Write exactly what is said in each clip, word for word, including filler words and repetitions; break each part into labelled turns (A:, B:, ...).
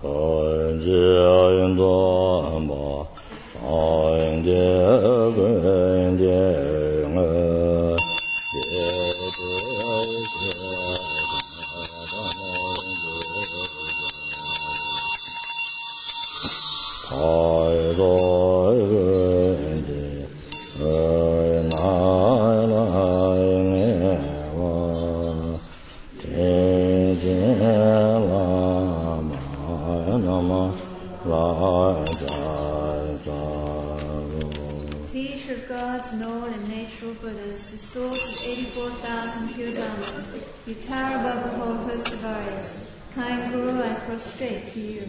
A: Teacher of gods and all innatural Buddhas, the source of eighty-four thousand pure Dhammas, you tower above the whole host of Aryas. Kind Guru, I prostrate to you.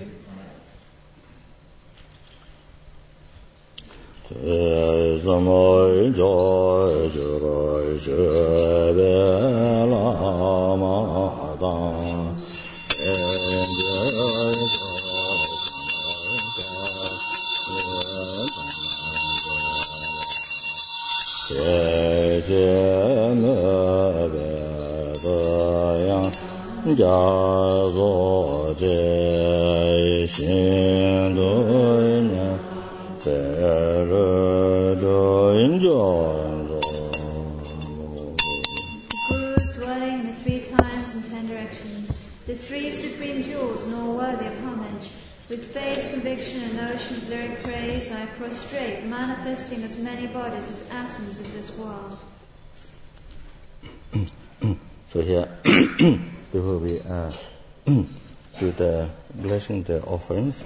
A: The three supreme jewels and all worthy of homage. With faith, conviction, and ocean of lyric praise, I prostrate, manifesting as many bodies as atoms of this world.
B: So here, before we uh, do the blessing, the offerings,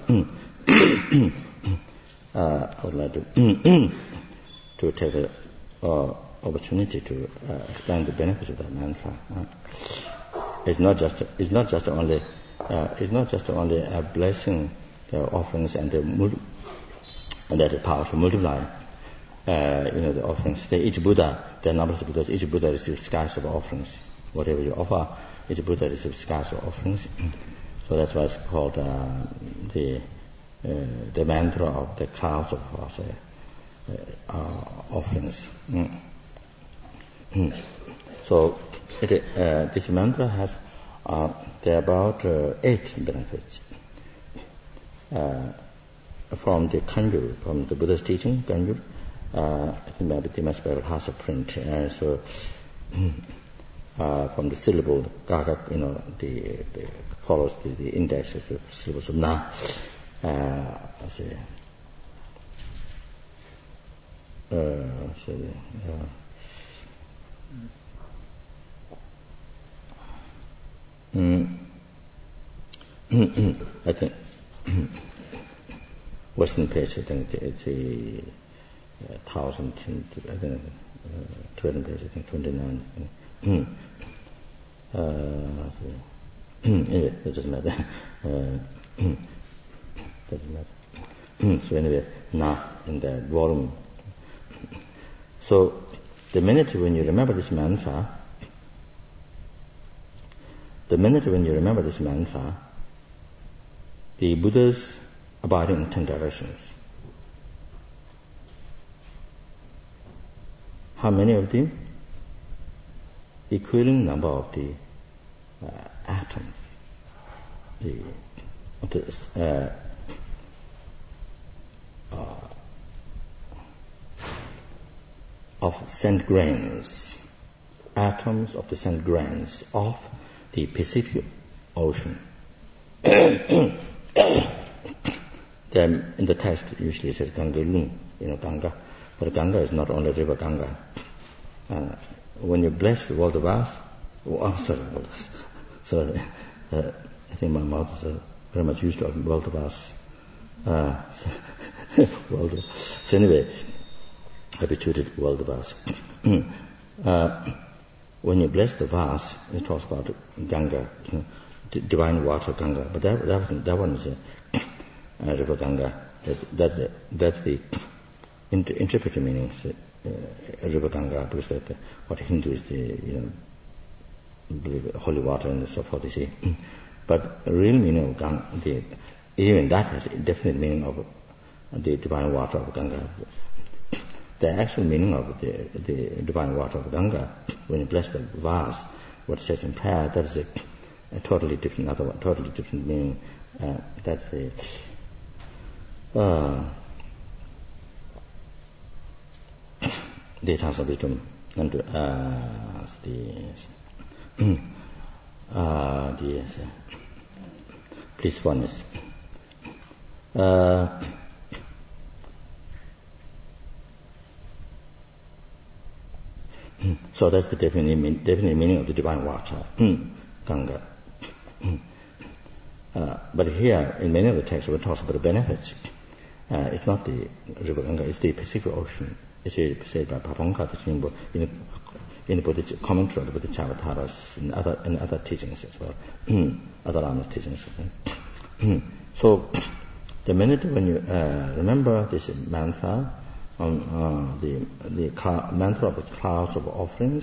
B: uh, I would like to to take the uh, opportunity to uh, explain the benefits of that mantra. Uh, It's not just it's not just only uh, it's not just only a blessing, the offerings and the mul- and that the power to multiply. Uh, you know the offerings. The, each Buddha, there are numbers of Buddhas. Each Buddha receives scarce of offerings. Whatever you offer, each Buddha receives scarce of offerings. So that's why it's called uh, the uh, the mantra of the clouds of uh, uh, offerings. Mm. Mm. So. It, uh, this mantra has uh, there are about uh, eight benefits uh, from the Kanjur, from the Buddha's teaching, Kanjur. Uh, I think maybe the Maspero has a print. Uh, so uh, from the syllable Gaga, you know, the, the follows the, the index of the syllables of Na. Uh, so, uh, so, uh, Mm. I think Western page, I think the, the uh, thousand, I think uh, twelve page, I think twenty-nine. Mm. Uh, anyway, it doesn't matter. Uh, doesn't matter. So anyway, now in the volume. So the minute when you remember this mantra, The minute when you remember this mantra, the Buddhas abide in ten directions. How many of them? Equivalent number of the uh, atoms, the, the uh, uh, of cent grains, atoms of the cent grains of the Pacific Ocean. Then in the text usually it says Ganga Lung, you know, Ganga. But Ganga is not only river Ganga. Uh, when you bless the world of earth, oh, sorry, sorry, uh, I think my mouth is uh, very much used to world of earth. Uh, world of, so anyway, habituated world of earth. uh, When you bless the vase, it talks about Ganga, you know, d- divine water Ganga. But that that one, that one is a, a river Ganga. That, that that's the inter- interpreted meaning. Uh, river Ganga, because that, uh, what Hindus the you know believe holy water and so forth. You see, but the real meaning of Ganga, the, even that has a definite meaning of the divine water of Ganga. The actual meaning of the, the divine water of Ganga, when you bless the vase, what it says in prayer, that is a, a totally different, other, totally different meaning Uh, that's the uh, the eternal wisdom and uh, the uh, the uh, blissfulness. Uh, so that's the definite, mean, definite meaning of the divine water, Ganga. Uh, but here, in many of the texts, we talk about the benefits. Uh, it's not the river Ganga, it's the Pacific Ocean. It's said by Papanka in the, in the Buddhist commentary of the Bodhicharvataras and other, and other teachings as well, other Lama's teachings. So, the minute when you uh, remember this mantra, on uh, the the cl- mantra of the clouds of offerings,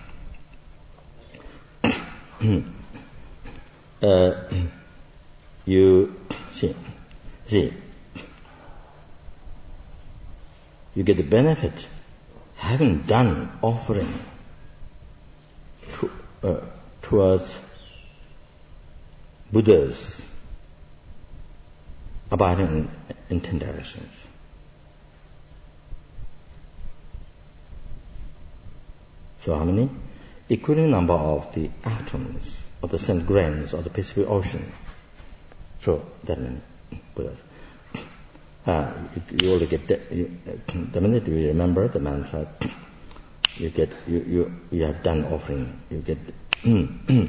B: uh, you see, see, you get the benefit having done offering to, uh, towards Buddhas abiding in, in ten directions. So how many? Equivalent number of the atoms of the cent grains of the Pacific Ocean. So that many Buddhas. Uh, you, you only get that, you, the minute you remember the mantra, you get you you, you have done offering. You get you,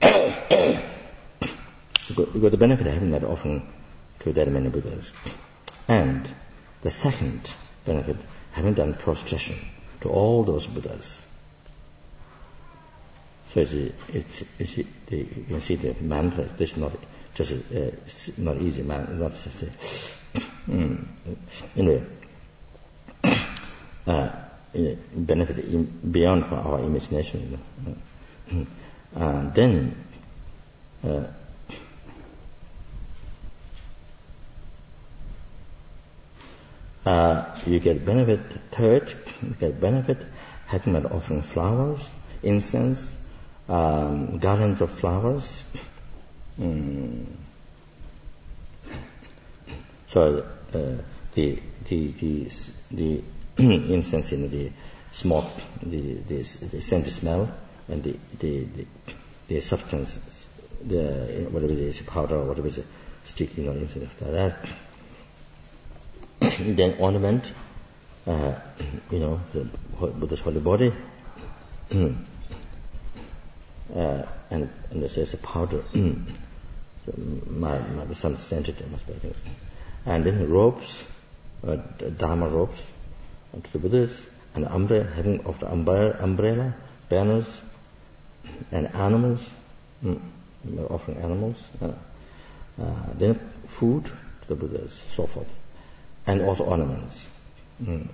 B: got, you got the benefit of having that offering to that many Buddhas, and the second benefit, having done prostration to all those Buddhas. So it's, it's, it's, the, you can see the mantra. This is not just uh, not easy man. Not just a, mm, anyway. Uh, benefit in, beyond our imagination. You know. uh, then uh, uh, you get benefit. Third, you get benefit having that offering flowers, incense. Um, garlands of flowers. Mm. So uh, the the the, the incense in the smoke, the the, the scent smell, and the the the, the substance, the whatever it is, powder or whatever it is, stick, you know, incense after that. Then ornament, uh, you know, the Buddha's holy body. Uh, and, and this is a powder. So my, my some sensitive must be. And then robes, uh, Dharma robes to the Buddhas, and umbrella, having of the umbrella, umbrella, banners, and animals, mm, offering animals. Uh, uh, then food to the Buddhas, so forth, and also ornaments. Mm.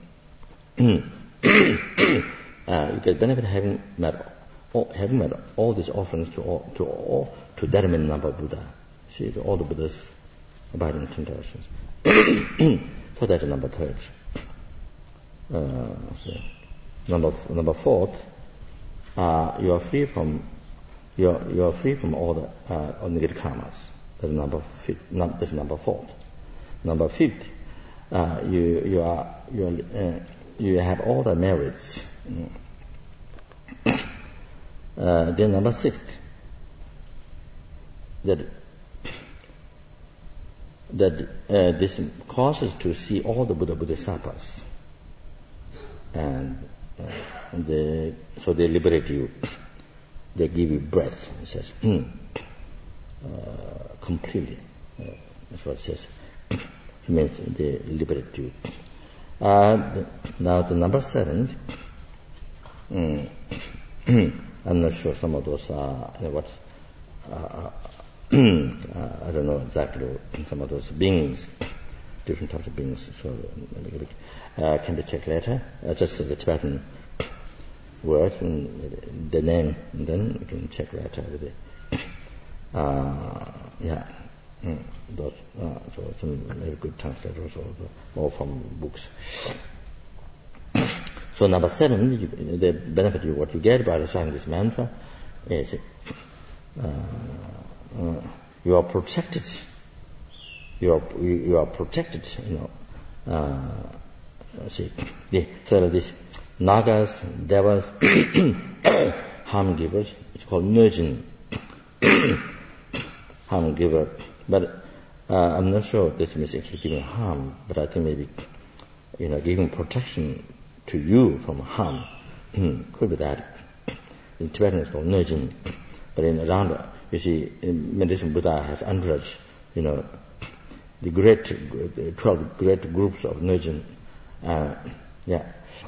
B: uh, you get benefit having met. All, having made all these offerings to all, to all, to that many number of Buddha. See, to all the Buddhas abiding in ten directions. So that's number third. Uh, so number number fourth, uh, you are free from you are you are free from all the uh, all negative karmas. That's number fifth. Num, that's number fourth. Number fifth, uh, you you are you are, uh, you have all the merits. Mm. Uh, then number six, that that uh, this causes to see all the Buddha Bodhisattvas, and, uh, and they, so they liberate you. They give you breath. It says mm, uh, completely. Uh, that's what it says. It means they liberate you. Uh, the, now the number seven. Mm, I'm not sure some of those are you know, what uh, uh, I don't know exactly some of those beings, different types of beings. So uh, can be checked later. Uh, just the Tibetan word and the name, and then you can check later with it. Uh, yeah, mm, those, uh, so some very good translators also, more from books. So number seven, you, the benefit you what you get by reciting this mantra is uh, uh, you are protected you are you, you are protected. You know, uh, see, the, so these nagas, devas, harm givers. It's called nurjin, harm giver. But uh, I'm not sure this means actually giving harm. But I think maybe you know giving protection to you from harm could be that. In Tibetan it's called nurjin, but in around you see, in Medicine Buddha has hundreds, you know, the great twelve great groups of nurjin. Uh, yeah,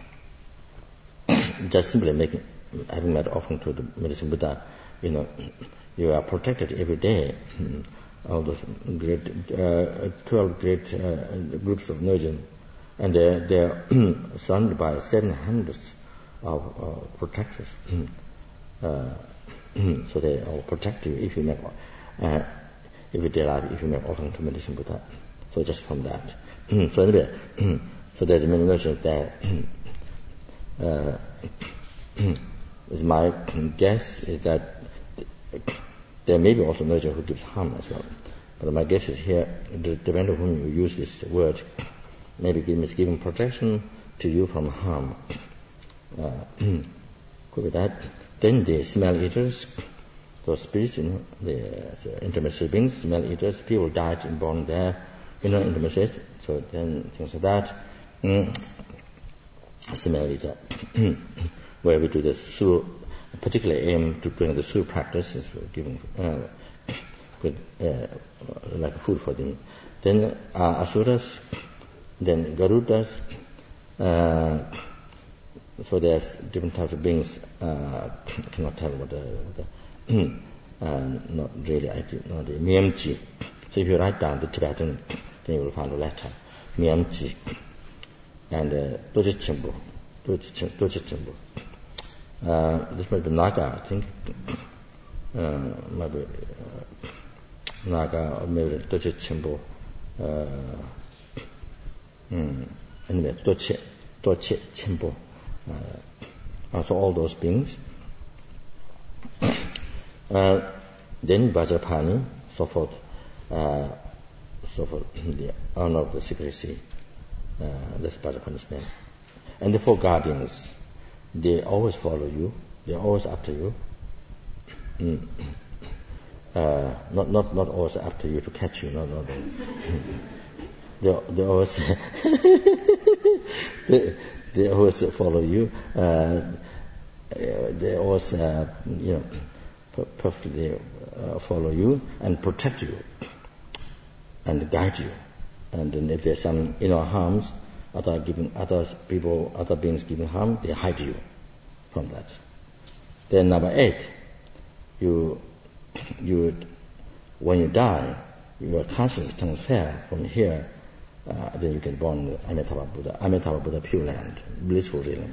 B: just simply making having that offering to the Medicine Buddha, you know, you are protected every day. All those great uh, twelve great uh, groups of nurjin, and they they are surrounded by seven hundreds of uh, protectors. Uh, so they will protect you if you make, uh, if you delight, if you make offering to Medicine Buddha. So just from that. So anyway, so there's many nurjins there. Uh, is my guess is that there may be also nurjin who gives harm as well. But my guess is here, depending on whom you use this word, maybe it means giving protection to you from harm. Uh, could be that. Then the smell eaters, those spirits, you know, the, the intermediate beings, smell eaters, people died and born there, you know, intermediate. So then things like that. Mm. Smell eater, where we do the sur, particularly aim to bring the sur practice, is giving uh, with uh, like food for them. Then uh, asuras, then garudas. Uh, So there's different types of beings. Uh, I cannot tell what the, what the uh, not really. I do not the Myamji. So if you write down the Tibetan, then you will find a letter. Myamji and Doji Chimbo, Doji Chimbo. This might be Naga, I think. Uh, maybe uh, Naga or maybe Doji Chimbo. Uh, mm, anyway, Doji Doji Chimbo. Uh, so all those beings. uh, then Vajrapani, so forth, uh, so forth, the honor of the secrecy, uh, that's Vajrapani's name. And the four guardians, they always follow you, they're always after you. Mm. Uh, not, not, not always after you to catch you, no, no, no. they, they always, they, They always follow you. Uh, they always, uh, you know, perfectly uh, follow you and protect you and guide you. And then if there's some inner harms, other giving, other people, other beings giving harm, they hide you from that. Then number eight, you, you, when you die, your consciousness transfer from here. Uh, then you can born the Amitabha Buddha, Amitabha Buddha Pure Land, blissful realm.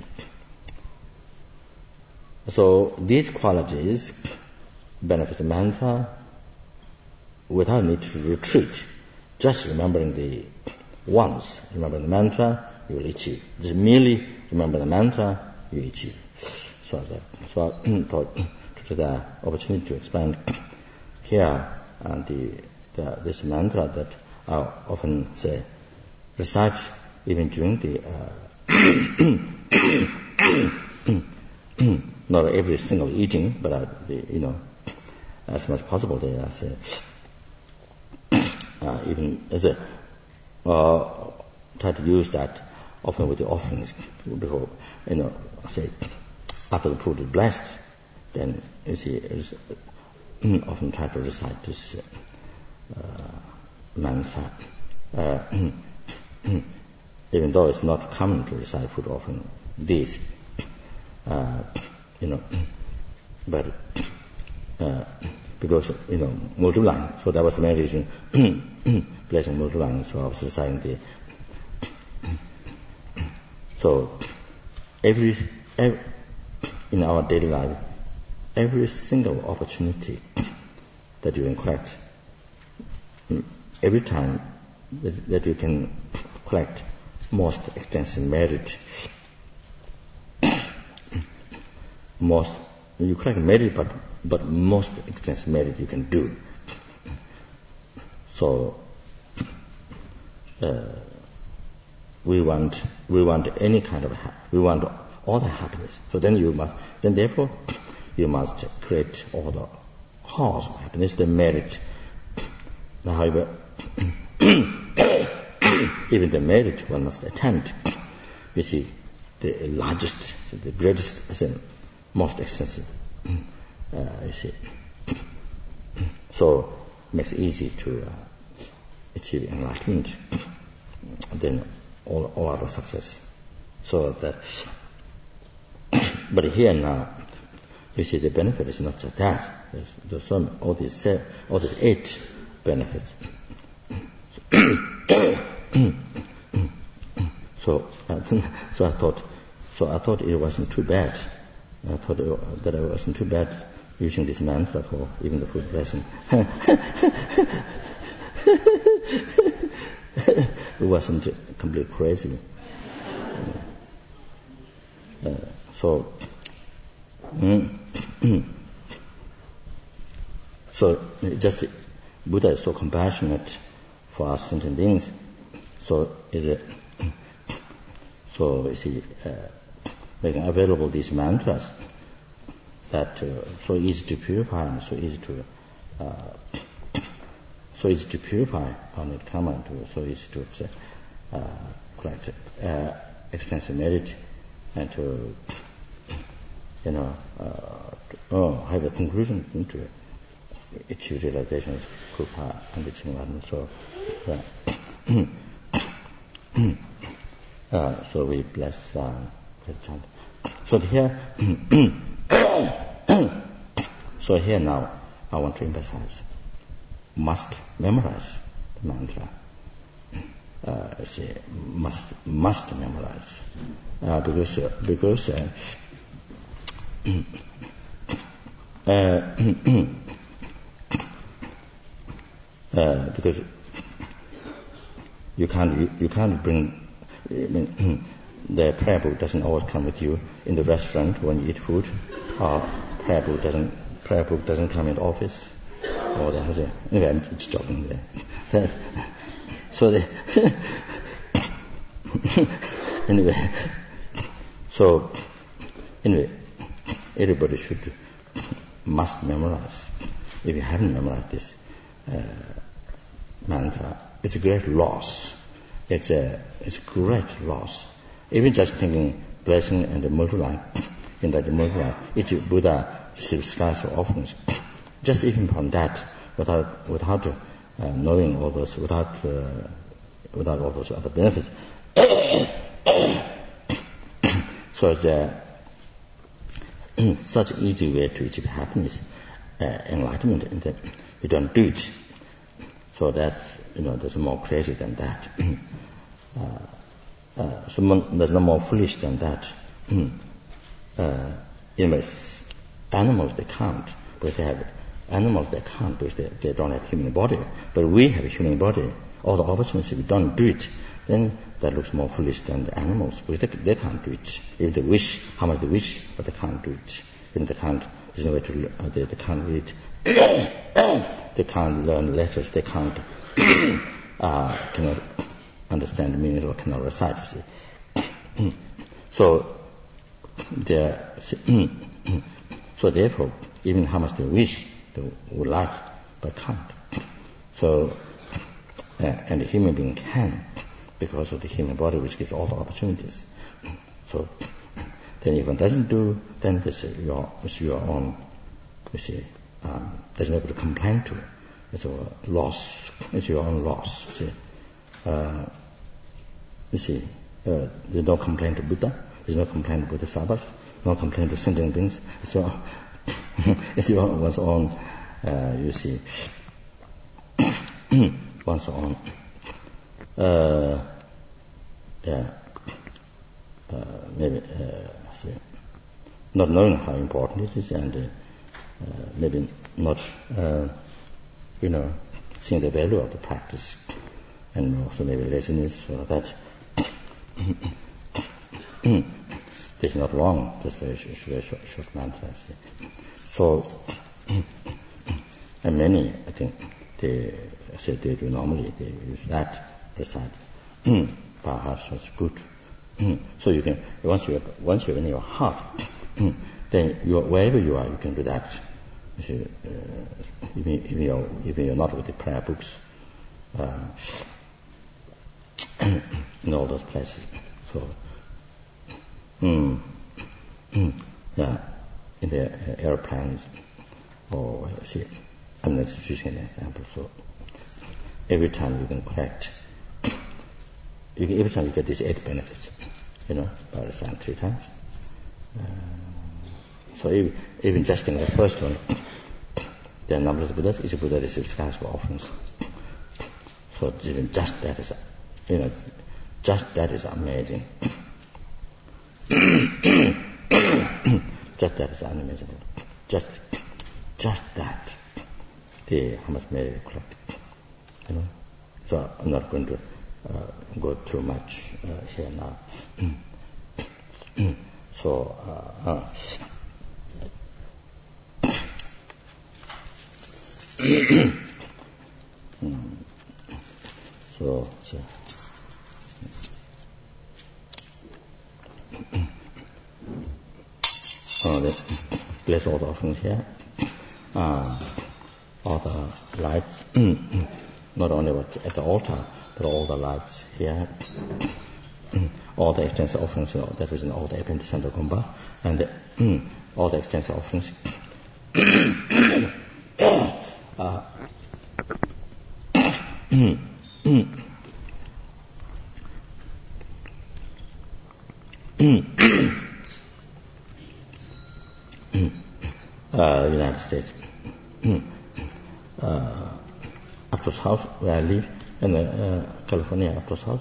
B: So these qualities benefit the mantra without need to retreat. Just remembering the once, remember the mantra, you will achieve. Just merely remember the mantra, you achieve. So that, so I thought to the opportunity to explain here uh, the, the this mantra that I often say. Recite even during the uh, not every single eating, but uh, the, you know, as much as possible. They uh, say, uh, even as a uh, try to use that often with the offerings before, you know, say after the food is blessed, then you see it's, uh, often try to recite this uh, mantra. Uh, even though it's not common to recite food offering these, uh, you know, but uh, because, you know, multiplying, so that was the main reason, blessing multiplying, so I was reciting the, so every, every, in our daily life, every single opportunity that you collect, every time that, that you can collect most extensive merit, most, you collect merit, but, but most extensive merit you can do. So, uh, we want we want any kind of ha- we want all the happiness. So then you must then therefore you must create all the cause of happiness, the merit. However, even the merit one must attempt. You see, the largest, the greatest, the most extensive. Uh, you see, so it makes it easy to uh, achieve enlightenment. Then all, all other success. So that, but here now, you see, the benefit is not just that. There's, there's some all these seven, all these eight benefits. so, uh, so I thought, so I thought it wasn't too bad. I thought it, that it wasn't too bad using this mantra for even the food blessing. It wasn't completely crazy. Uh, so, mm, so just Buddha is so compassionate for us sentient beings. So it, so you see, uh, making available these mantras that uh, so easy to purify and so easy to uh, so easy to purify on it come and to, so easy to uh, correct uh, extensive merit and to you know uh, to, oh, have a conclusion into achieve realization of Krupa and achieving enlightenment. So uh, uh, so we bless uh, the chant. So here so here now I want to emphasize must memorize the mantra. Uh, say must must memorize uh, because uh, because uh, uh, uh, because you can't you, you can't bring I mean, the prayer book doesn't always come with you in the restaurant when you eat food, or prayer book doesn't prayer book doesn't come in the office. Or the other. Anyway, I'm just joking there. So the anyway, so anyway, everybody should must memorize. If you haven't memorized this uh, mantra, it's a great loss. It's a it's a great loss. Even just thinking blessing and multiplying in that multiply, each Buddha receives skies of offerings. Just even from that, without without uh, knowing all those, without uh, without all those other benefits. So it's a such easy way to achieve happiness, uh, enlightenment, and that you don't do it. So that's you know there's more crazy than that. uh, uh, so there's no more foolish than that. uh, anyways, animals they can't, but they have. Animals they can't because they, they don't have human body, but we have a human body. All the opportunities, if we don't do it, then that looks more foolish than the animals because they, they can't do it. If they wish, how much they wish, but they can't do it. Then they can't. There's no way to. Uh, they, they can't read. They can't learn letters. They can't uh, cannot understand the meaning or cannot recite. You see. So they so therefore, even how much they wish. Would like, but can't. So, uh, and the human being can, because of the human body which gives all the opportunities. So, then if one doesn't do, then this is your, it's your own, you see, um, there's nobody to complain to. It's a loss. It's your own loss, you see. Uh, you see, uh, there's no complaint to Buddha, there's no complaint to Bodhisattvas, no complaint to sentient beings. It's your it's your one's own, uh, you see, one's own, uh, yeah, uh, maybe, uh, see, not knowing how important it is and uh, uh, maybe not, uh, you know, seeing the value of the practice and also maybe laziness or that. It's not wrong, just very, very short, short mantra. So, and many, I think, they say they do normally, they use that recite. by heart is good. So you can, once you're, once you're in your heart, then you, wherever you are, you can do that. You see, uh, even, even, you're, even you're not with the prayer books, uh, in all those places. So, mm, mm, yeah, in the uh, airplanes, or see, I'm just using an example. So, every time you can collect, you can, every time you get these eight benefits, you know, by the sign three times. Uh, so even, even just in the first one, there are numbers of Buddhas. Each Buddha receives scars for offerings. So even just that is, you know, just that is amazing. Just that is unimaginable. Just, just that. The how much may you collect, you know. So I'm not going to uh, go through much uh, here now. So. Uh, uh, so, so oh, the place all the offerings here, uh, all the lights, not only what's at the altar, but all the lights here, all the extensive offerings that is in all the Epicenter Kumbha, and the, all the extensive offerings. uh, uh, United States, uh, Aptos house where I live, in uh, California, Aptos house.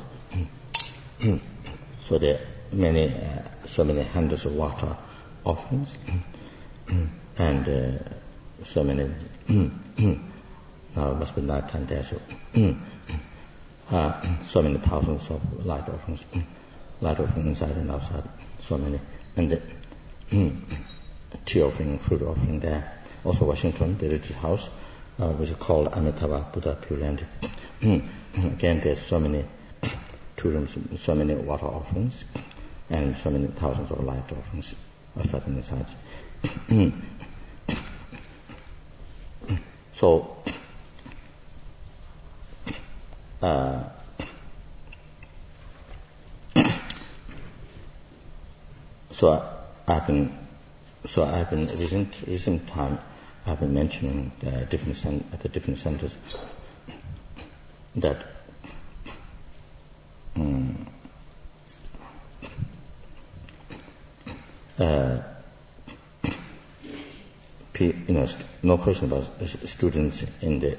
B: So there are many, uh, so many hundreds of water offerings, and uh, so many. Now it must be night time there, so uh, so many thousands of light offerings, light offerings inside and outside, so many, and the tea offering, fruit offering there. Also Washington, the retreat house, uh, which is called Amitabha Buddha Pure Land. Again, there's so many two rooms, so many water offerings, and so many thousands of light offerings outside and inside. So, uh, so I, I've been, so I've been recent recent time I've been mentioning the different cent- at the different centers that um, uh, you know, no question about students in the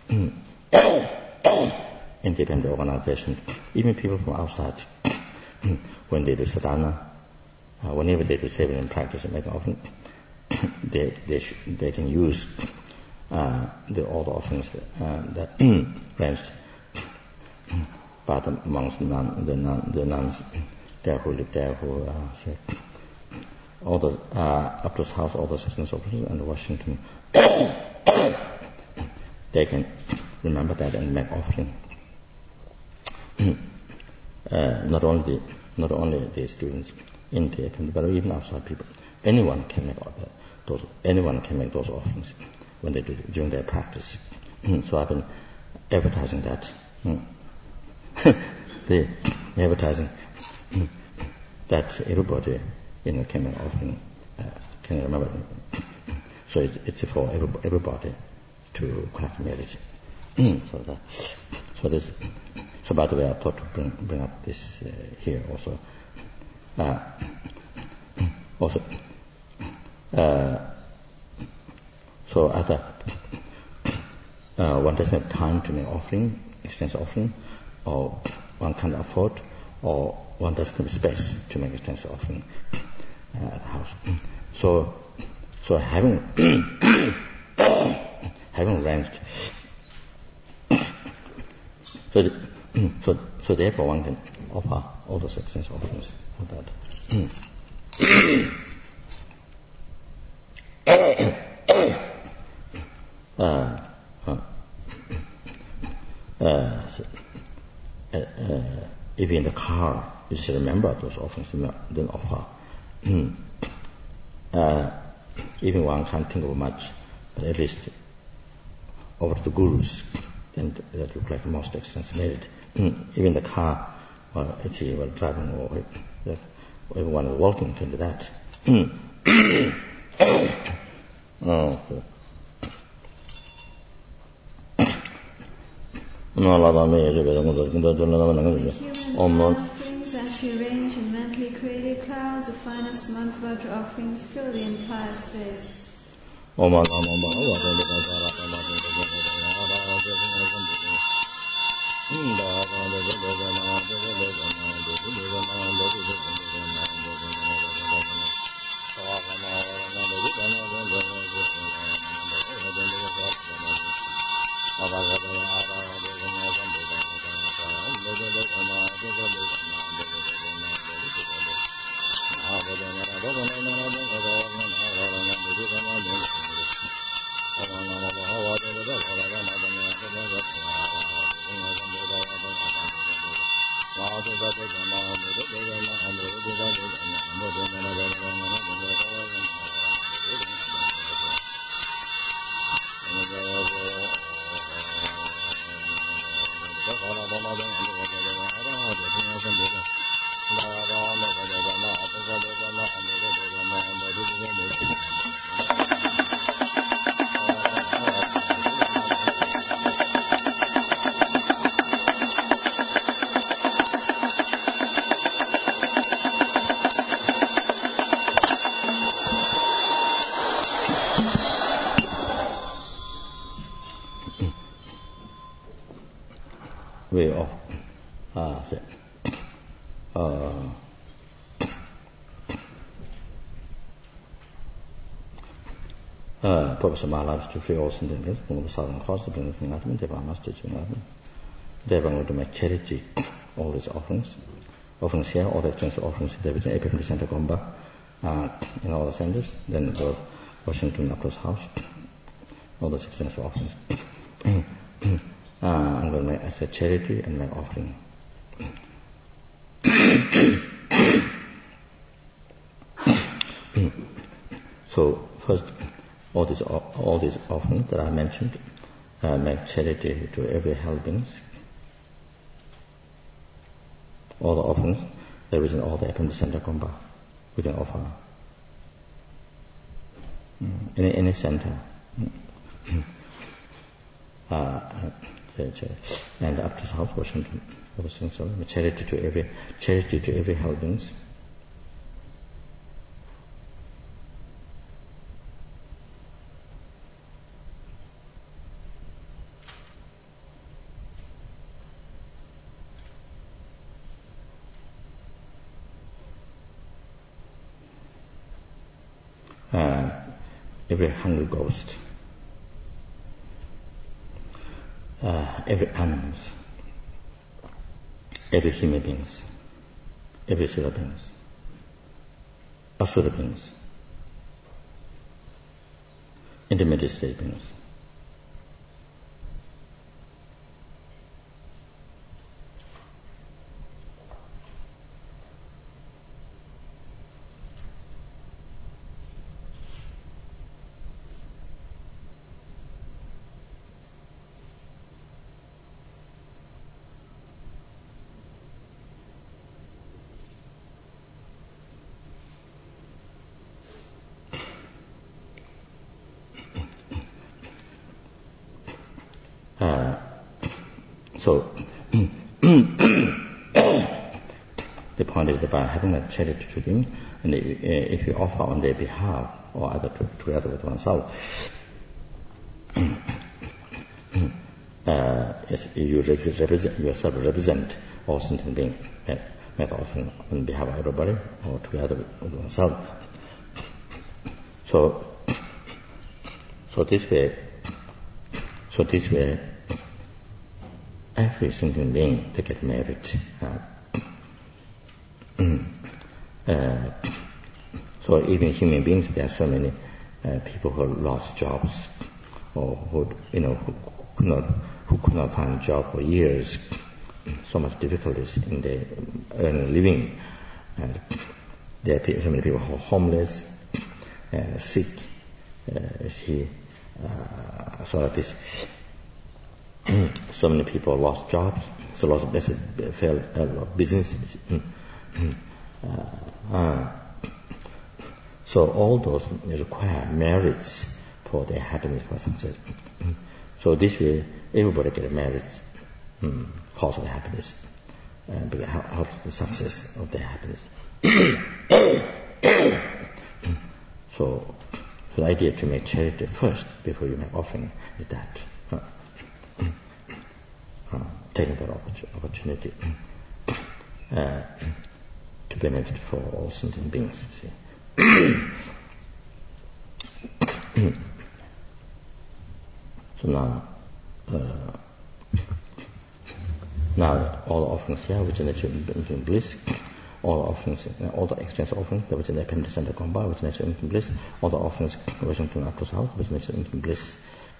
B: independent organization, even people from outside, when they do sadhana, uh, whenever they do saving and practice and make offering, they they sh- they can use uh, the all the offerings uh, that ranged by the monks, the nun, the, nun, the nuns there who live there, who uh, say, all the uh, Aptos house, all the assistants officers, and Washington, they can remember that and make offering. uh, not only the, not only the students in the but even outside people, anyone can make those. Anyone can make those offerings when they do during their practice. So I've been advertising that. the advertising that everybody, you know, can make offering, uh, can remember. So it's, it's for every, everybody to collect merit. so that, so this, so by the way, I thought to bring bring up this uh, here also. Uh, also, uh, so either uh, one doesn't have time to make offering, extensive offering, or one can't afford, or one doesn't have space to make extensive offering uh, at the house. So, so having having arranged, so the, so so therefore one can offer all those extensive offerings for that. uh, uh, uh, so, uh, uh, if you're in the car, you just remember those offerings, then offer. uh, even one can't think of much, but at least over to the gurus, then that look like most extensive merit. Even in the car, well, actually, while driving, or everyone is walking into that. oh, so.
A: Human offerings, as you arrange and mentally created clouds, the finest mantra offerings fill the entire space.
B: Way of uh, uh, uh, Professor Maharaj to free all sentences from the southern coast of the Fingerman, Deva Master Chingaman. Deva going to make charity, all these offerings. Offerings here, all the extensive offerings, there is an Epiphan Center Gomba uh, in all the centers, then the Washington Across House, all those extensive offerings. Uh, I'm going to make as a charity and make offering. So first, all these all these offerings that I mentioned, uh, make charity to every helpings. All the offerings there is in all the Epim Center Gomba we can offer. Mm. Any any center. Mm. uh, and up to South Washington, all those things. So charity to every charity to every helpings. Uh, every hungry ghost. Uh, every animals, every human beings, every Sura beings, Asura beings, intermediate state beings. Uh, so, the point is about having a charity to them, and if you offer on their behalf, or either to, together with oneself, uh, you represent, yourself represent all sentient beings, make offering on behalf of everybody, or together with oneself. So, so this way, so this way, every sentient being to get merit. Uh, uh, so even human beings, there are so many uh, people who lost jobs, or who you know who could not who could not find a job for years, so much difficulties in their earning a living, and there are so many people who are homeless, uh, sick. Uh, see, uh, so that is, so many people lost jobs, so lots of business, failed a lot of business. uh, uh, so all those require merits for their happiness, for success. So this way, everybody get merits, um, cause of happiness, uh, because help, helps the success of their happiness. so, so the idea to make charity first before you make offering is that uh, uh, taking that opportunity uh, to benefit for all sentient beings. See. So now, uh, now all the offerings here, which are nature in bliss, all the offerings, uh, all the exchange offerings, which are the appendix and the gomba, which are nature in bliss, all the offerings wishing to not to south, which are nature in bliss.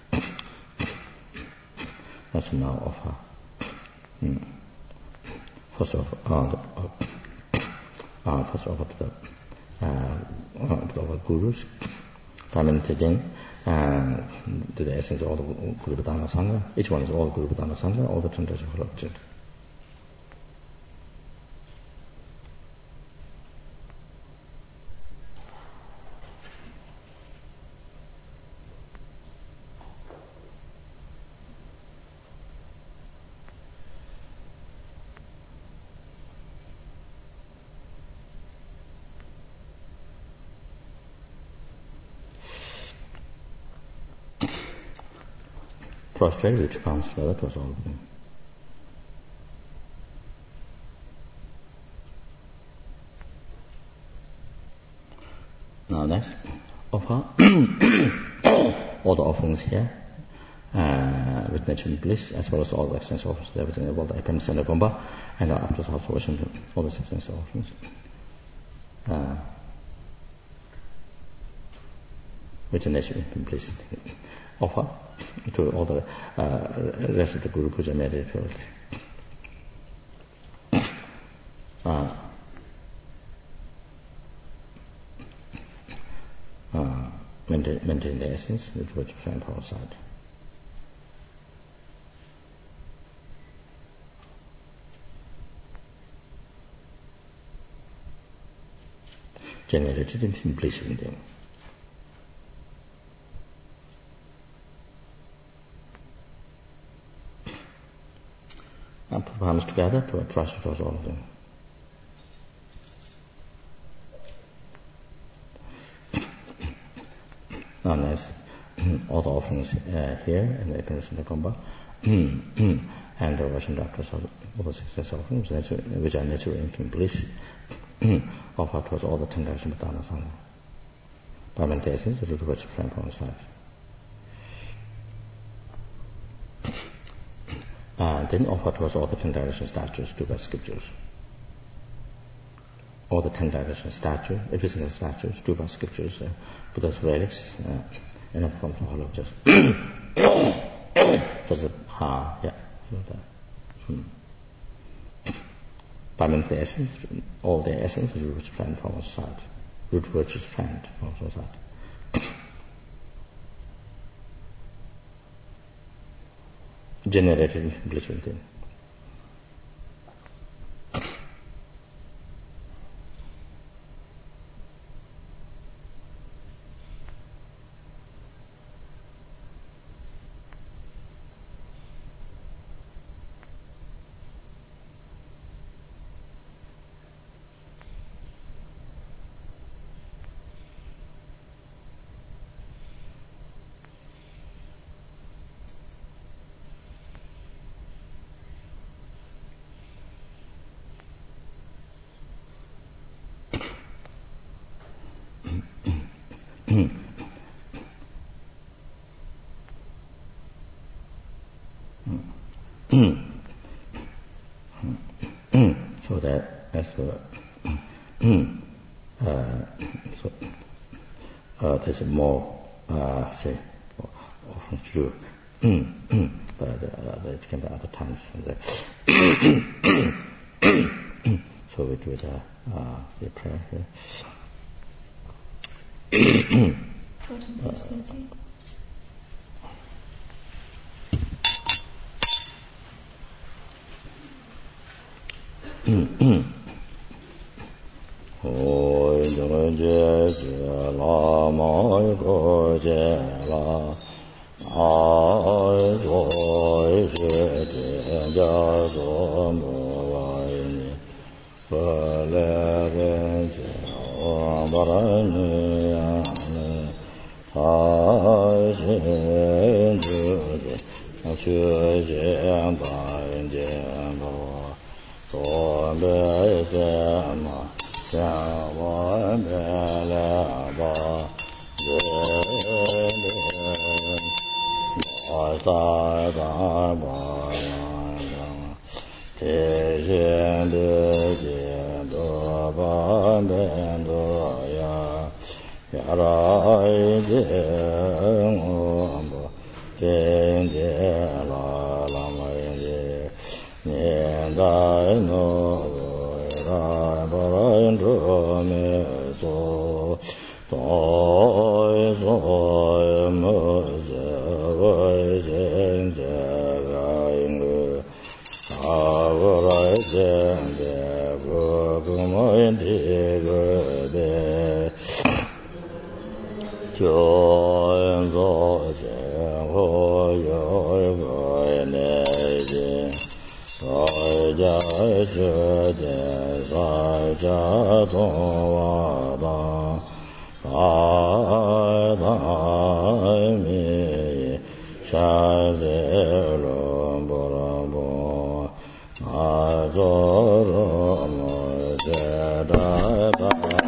B: And so now offer, hmm. first of all, uh, the, uh, uh, first of all to the, uh, uh, to our gurus, permanent again. And to the essence of all the Guru Dhamma Sangha. Each one is all Guru Dhamma Sangha, all the ten treasures of object. Prostrate, which comes together towards all of them. Now next, offer all the offerings here, uh, with nature and bliss, as well as all the extensive offerings, everything about the appendix and the gomba, and after also wishing all the extensive offerings. Uh, with nature and bliss. Offer to all the uh, rest of the group which are made it purely. Uh, uh, maintain, maintain the essence with which we find power side. Generated in bliss within. And put palms together to trust towards all of them. Now nice, all the offerings uh, here in the appearance of the gomba, and the Russian doctors of all the success offerings, which are nature in bliss, offer towards all the ten directions of Dhamma Sangha. By meditations, the root of which climb on the side. And then offer to us all the ten direction statues to the scriptures. All the ten direction statues, every single statue, to the scriptures, uh, Buddha's relics, uh, and from the whole of just such a ah, yeah, hmm. By means the essence, all the essence is root friend from our side, root virtues friend from our side. Generated bliss within. So that as for uh, so uh, there's more uh, say often to do but uh, it can be other times. So we do the, uh, the prayer here.
A: Bottom page thirty.
B: Oi jung je je la ma go je la ai zoi je je ja zo mo wai ni fa le ge je wa ba ra ni ya ni ha je ju je chu je ba je ba so be se ma ja wa be la ba je wa sa ba ba te je de je do ba be do ya ya ra je ngo bo te je la la ma je ne da no ra ba ra ndo me so to so mo je wa je je ga ing a wa ra je de go go mo de go de jo zo je ho yo go ne je ai ja je de sa ja to wa da a da mi sha de lo bo ra bo a zo ro mo je da da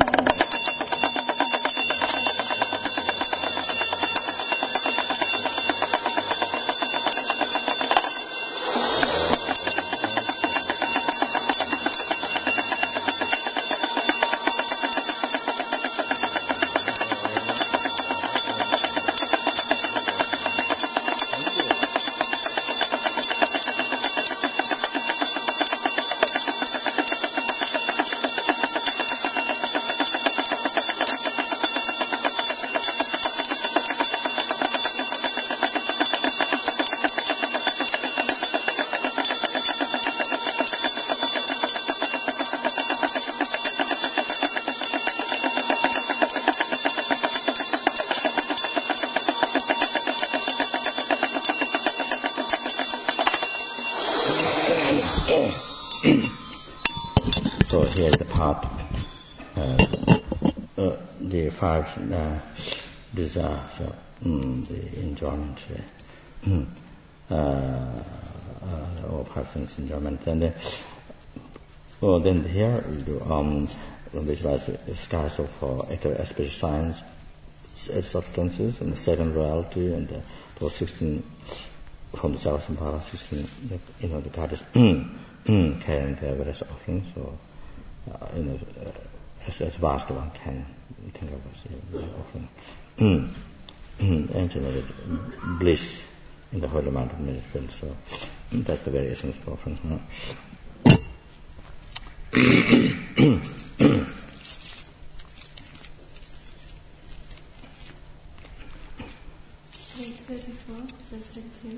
B: So here is the part, uh, uh, the five uh, desires, so, mm, the enjoyment, uh, uh, uh, all five sense enjoyment. And uh, well, then here we do um, visualize the skies of uh, eight aspect signs, eight substances, and the seven reality, and uh, those sixteen from the Java Sampara, sixteen, you know, the goddess carrying the various offerings. So. Uh, you know, uh, as, as vast one can think of as a offering. Mm. Mm. And generated bliss in the holy amount of ministry. So mm, that's the very essence of offering. Huh?
A: Page thirty-four, verse thirty-two.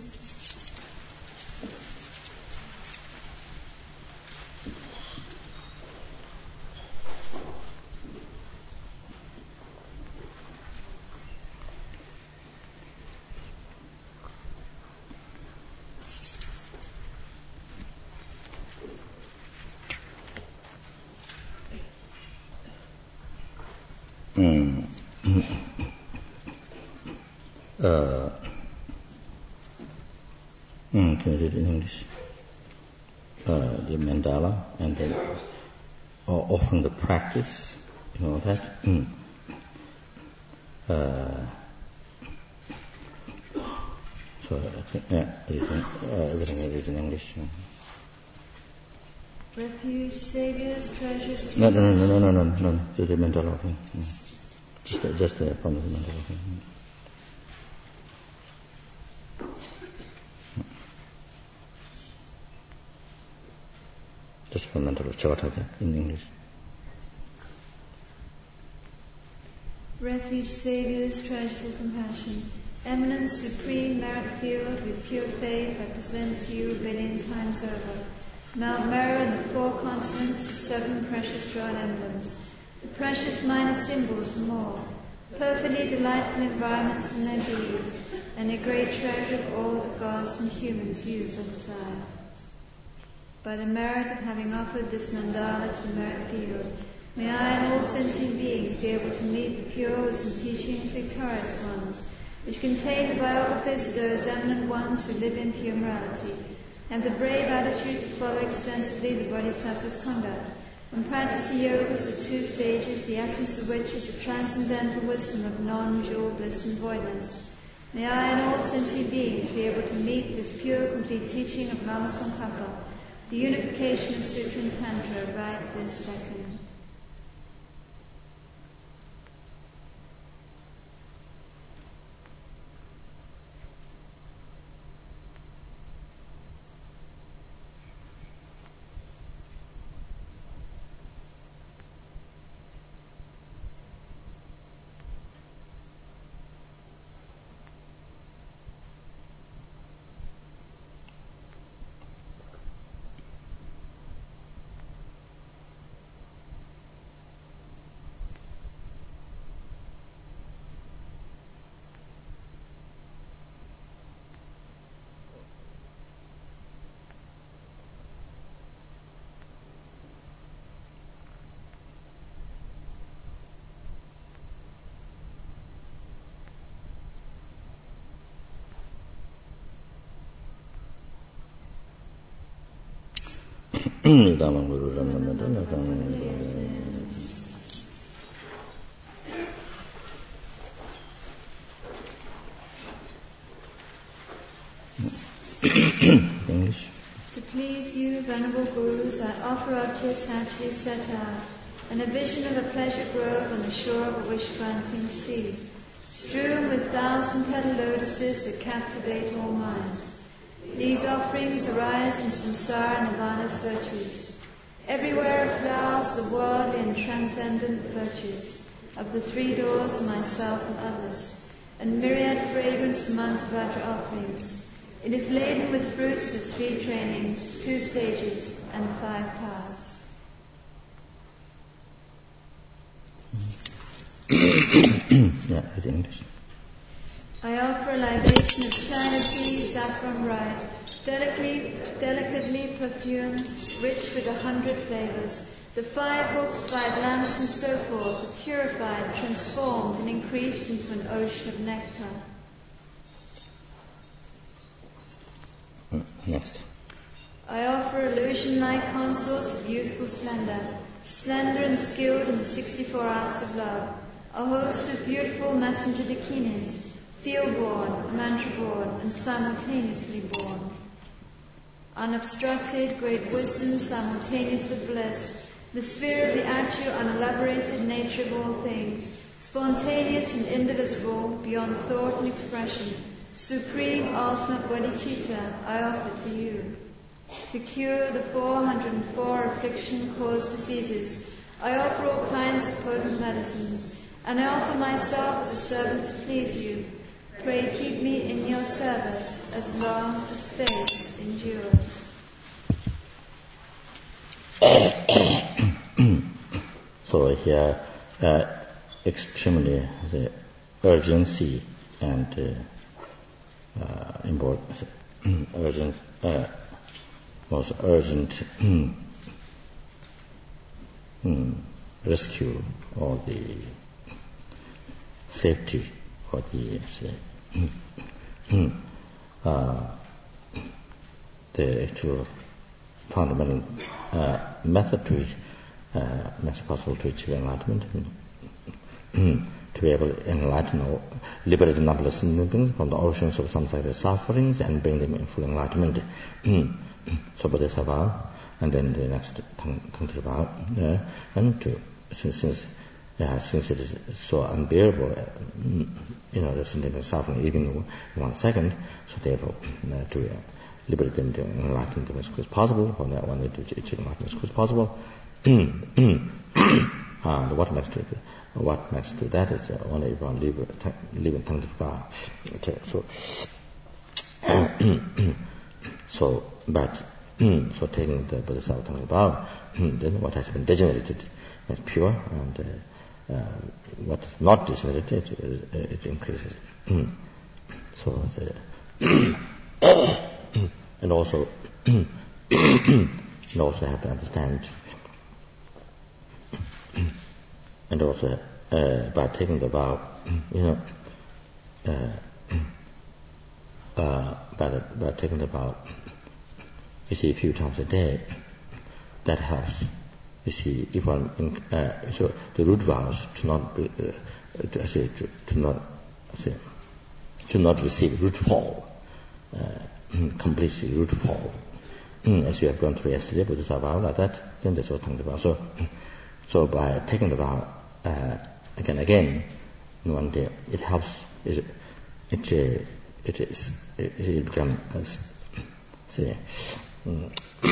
B: Mm. uh, mm, can you read in English? Uh, the mandala and then uh, offering the practice, you know that. Mm. Uh, so I think, yeah, everything, uh, everything is in English.
A: Refuge, saviors, treasures.
B: No, no, no, no, no, no, no, no. Just the mandala offering. Mm. Just, uh, just the from the mandala offering. Mm. the supplemental Chavataka in English.
A: Refuge, saviors, treasures of compassion, eminent, supreme, merit-filled, with pure faith, I present to you a billion times over Mount Meru and the four continents, the seven precious drawn emblems, the precious minor symbols and more, perfectly delightful environments and their beings, and a great treasure of all that gods and humans use or desire. By the merit of having offered this mandala to the merit field, may I and all sentient beings be able to meet the pure wisdom teachings, victorious ones, which contain the biographies of those eminent ones who live in pure morality, and the brave attitude to follow extensively the Bodhisattva's conduct, and practice the yogas of two stages, the essence of which is the transcendental wisdom of non-dual bliss and voidness. May I and all sentient beings be able to meet this pure, complete teaching of Lama Tsongkhapa, the unification of Sutra and Tantra, right this second.
B: Nidamang Guru Ramanadana English.
A: To please you, Venerable Gurus, I offer objects actually set out, and a vision of a pleasure grove on the shore of a wish-granting sea, strewn with thousand-petal lotuses that captivate all minds. These offerings arise from samsara and nirvana's virtues. Everywhere are flowers, the worldly and transcendent virtues, of the three doors of myself and others, and myriad fragrant Samantabhadra offerings. It is laden with fruits of three trainings, two stages, and five paths.
B: Yeah, in English.
A: I offer a libation of china tea, saffron bright, delicately, delicately perfumed, rich with a hundred flavors. The five hooks, five lamps, and so forth are purified, transformed, and increased into an ocean of nectar.
B: Next.
A: I offer illusion-like consorts of youthful splendor, slender and skilled in the sixty-four arts of love, a host of beautiful messenger dakinis, field-born, mantra-born, and simultaneously born. Unobstructed, great wisdom simultaneous with bliss, the sphere of the actual unelaborated nature of all things, spontaneous and indivisible, beyond thought and expression, supreme ultimate bodhicitta, I offer to you. To cure the four hundred and four affliction-caused diseases, I offer all kinds of potent medicines, and I offer myself as a servant to please you. Pray keep me in your service as long as space endures.
B: So here, uh, extremely the urgency and uh, uh, important, urgent, uh, most urgent rescue or the safety for the say, uh, the actual fundamental uh, method to uh, makes it possible to achieve enlightenment, to be able to enlighten or liberate numberless beings from the oceans of samsara sufferings and bring them in full enlightenment. So Bodhisattva, and then the next Tantra, uh, and to since since yeah, since it is so unbearable, uh, you know, the sentient suffering even in one second, so therefore uh, to uh, liberate them to enlighten them as quick as possible. From that one, they do achieve enlightenment as quick as possible. And what matters to what matters to that is uh, only one live live in tongue of God. Okay, so so but so taking the Bodhisattva tongue above, then what has been degenerated is pure, and uh, uh, what is not degenerated, it, it increases. So the and also you also have to understand, and also uh, by taking the vow, you know, uh, uh, by, the, by taking the vow, you see, a few times a day, that helps. You see, if one, uh, so the root vows to not, be, uh, to, say, to, to not, say, to not receive root fall, uh, completely root fall. As you have gone through yesterday, Bodhisattva vow like that, then that's what tongue the vow. So, so by taking the vow uh, again, again, in one day, it helps. It, it, uh, it is. It, it becomes, as say, um,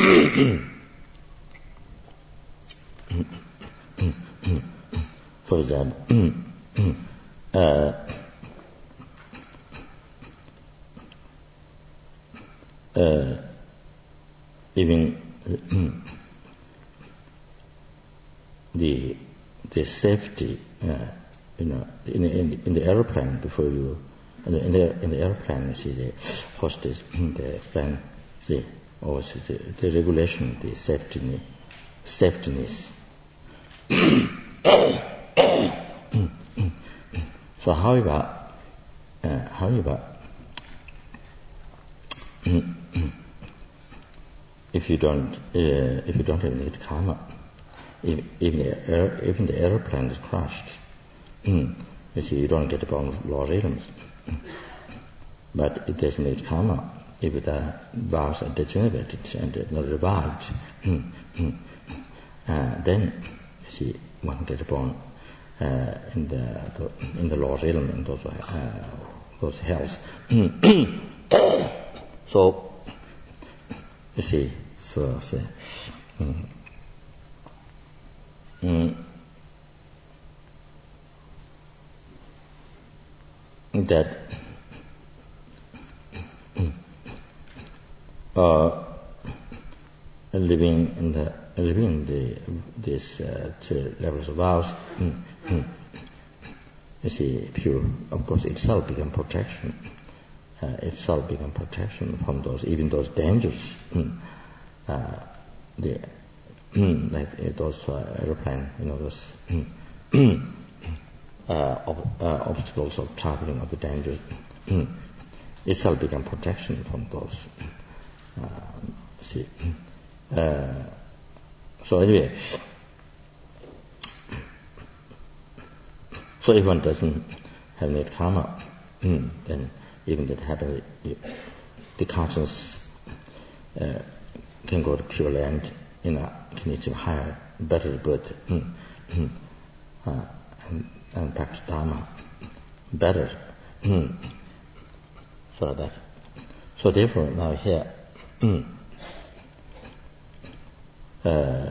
B: for example, uh, uh, even the the safety, uh, you know, in, in in the airplane before you, in the in the, in the airplane, you see the hostess, they explain the also the, the regulation, the safety, safetyness. So, however, uh, however, if you don't, uh, if you don't have any karma, if, even the air, even the airplane is crashed, you see, you don't get upon law realms. But if there's no karma, if the vows are degenerated and not revived, uh, then you see one get upon uh, in the, the in the law realm and those uh, those hells. So you see, so say. Mm, mm, that uh, living in the living in the these uh, three levels of vows, mm, mm, you see, pure, of course, itself become protection. Uh, itself become protection from those, even those dangers. Mm, uh, the mm, like uh, those uh, aeroplane, you know, those mm, uh, ob- uh, obstacles of traveling, of the dangers. Mm, itself become protection from those. Uh, see, uh, so anyway, so if one doesn't have any karma, mm, then even that happens, the conscience uh, can go to pure land, you know, can achieve higher, better birth, mm, mm, uh, and, and practice Dharma better. Mm. So that, so therefore now here, mm, uh,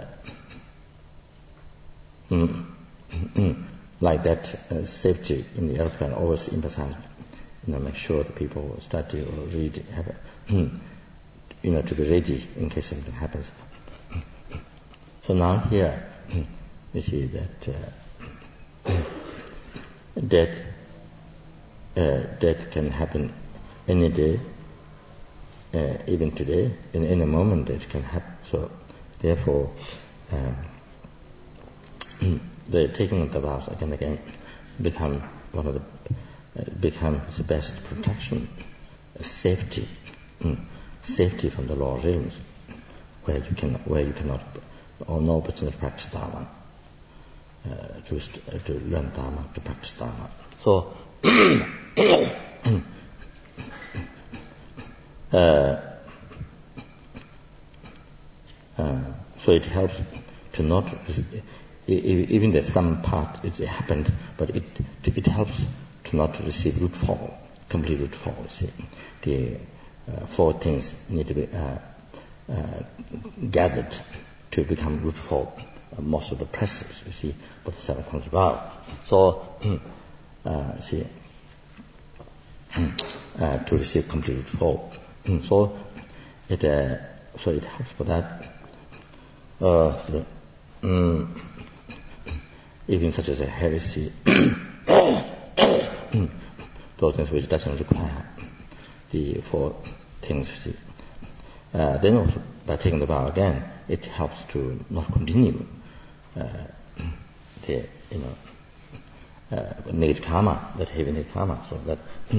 B: mm, mm, like that uh, safety in the airplane always emphasized. You know, make sure that people study or read, have a, you know, to be ready in case something happens. So now here, you see that uh, death, uh, death can happen any day, uh, even today, in any moment it can happen. So therefore, um, the taking of the vows again and again become one of the Uh, becomes the best protection, uh, safety, mm, safety from the law realms, where you can, where you cannot, or no opportunity to practice Dharma, uh, to uh, to learn Dharma, to practice Dharma. So, uh, uh, so it helps to not, even there's some part it happened, but it it helps to not receive root fall, complete root fall. See, the uh, four things need to be uh, uh, gathered to become root for uh, most of the precepts. You see, Bodhisattva comes about. So, uh, see, uh, to receive complete root for. So, it uh, so it helps for that. Uh, so, um, even such as a heresy, those things which doesn't require the four things. See. Uh, then also by taking the vow again, it helps to not continue uh, the you know uh, negative karma, that heavy negative karma. So that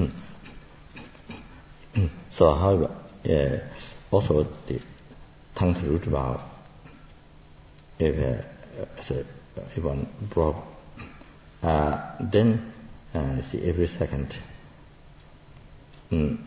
B: so however uh, also the tongue to root vow, if uh, as a, if one brought uh, then uh, see every second mm,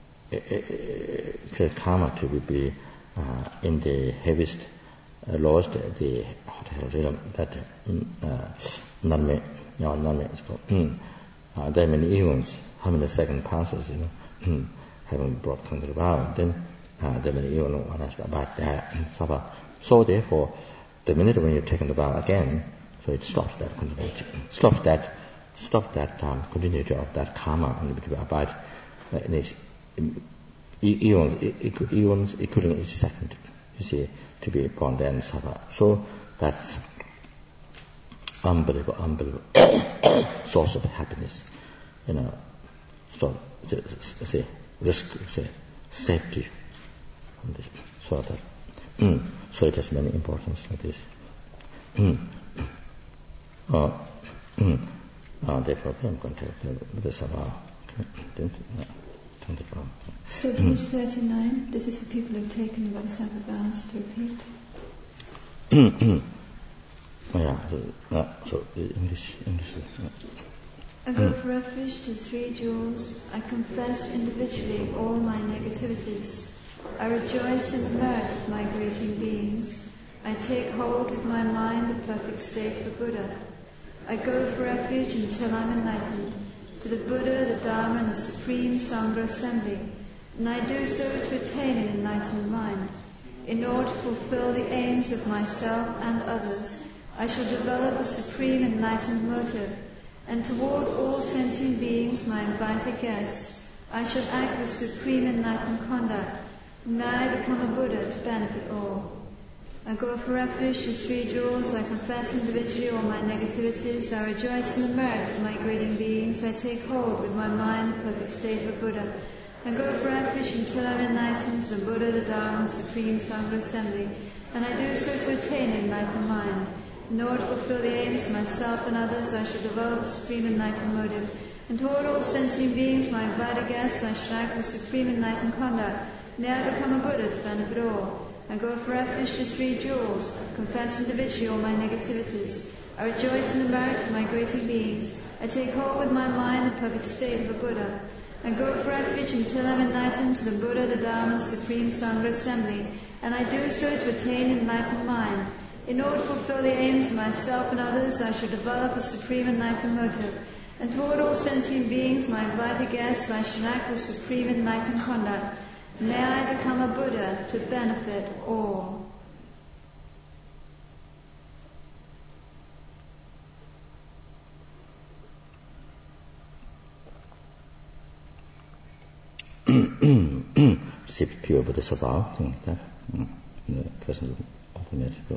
B: feel karma to be uh, in the heaviest, uh, lowest, the realm that uh, Nanme, you know, Nanme is called. Mm. Uh, there are many eons, how many second passes, you know, mm, having brought tongue to the vow, then uh, there are many eons one asked about that. So, so therefore, the minute when you're taking the vow again, so it stops that continuity, stops that, stops that um, continuity of that karma and to abide uh, in its eons, eons equivalent each second, you see, to be born there and suffer. So that's unbelievable, unbelievable source of happiness, you know. So, say, risk, say, safety, so that, mm, so it has many importance like this. Mm. Uh, mm. Uh, therefore, I'm going to take this about. Okay.
A: So page thirty-nine, this is for people who've taken the Bodhisattva vows to repeat.
B: Oh, yeah, so, uh, so English, English. Uh.
A: I go for refuge to three jewels. I confess individually all my negativities. I rejoice in the merit of migrating beings. I take hold with my mind the perfect state of the Buddha. I go for refuge until I'm enlightened, to the Buddha, the Dharma, and the Supreme Sangha Assembly, and I do so to attain an enlightened mind. In order to fulfill the aims of myself and others, I shall develop a supreme enlightened motive, and toward all sentient beings, my invited guests, I shall act with supreme enlightened conduct. May I become a Buddha to benefit all. I go for refuge to three jewels. I confess individually all my negativities. I rejoice in the merit of migrating beings. I take hold with my mind the perfect state of a Buddha. I go for refuge until I'm enlightened to the Buddha, the Dharma, and Supreme Sangha Assembly, and I do so to attain an enlightened mind. In order to fulfill the aims of myself and others, I shall develop a supreme enlightened motive, and toward all sentient beings, my invited guests, I shall act with supreme enlightened conduct. May I become a Buddha to benefit all. I go for refuge to three jewels, confess individually all my negativities. I rejoice in the merit of migrating beings. I take hold with my mind the perfect state of a Buddha. I go for refuge until I'm enlightened to the Buddha, the Dharma, and Supreme Sangha Assembly, and I do so to attain an enlightened mind. In order to fulfill the aims of myself and others, I shall develop a supreme enlightened motive, and toward all sentient beings, my invited guests, I shall act with supreme enlightened conduct. May I become a Buddha to benefit all.
B: Receive pure Bodhisattva, things like that. Mm. The present ultimate good.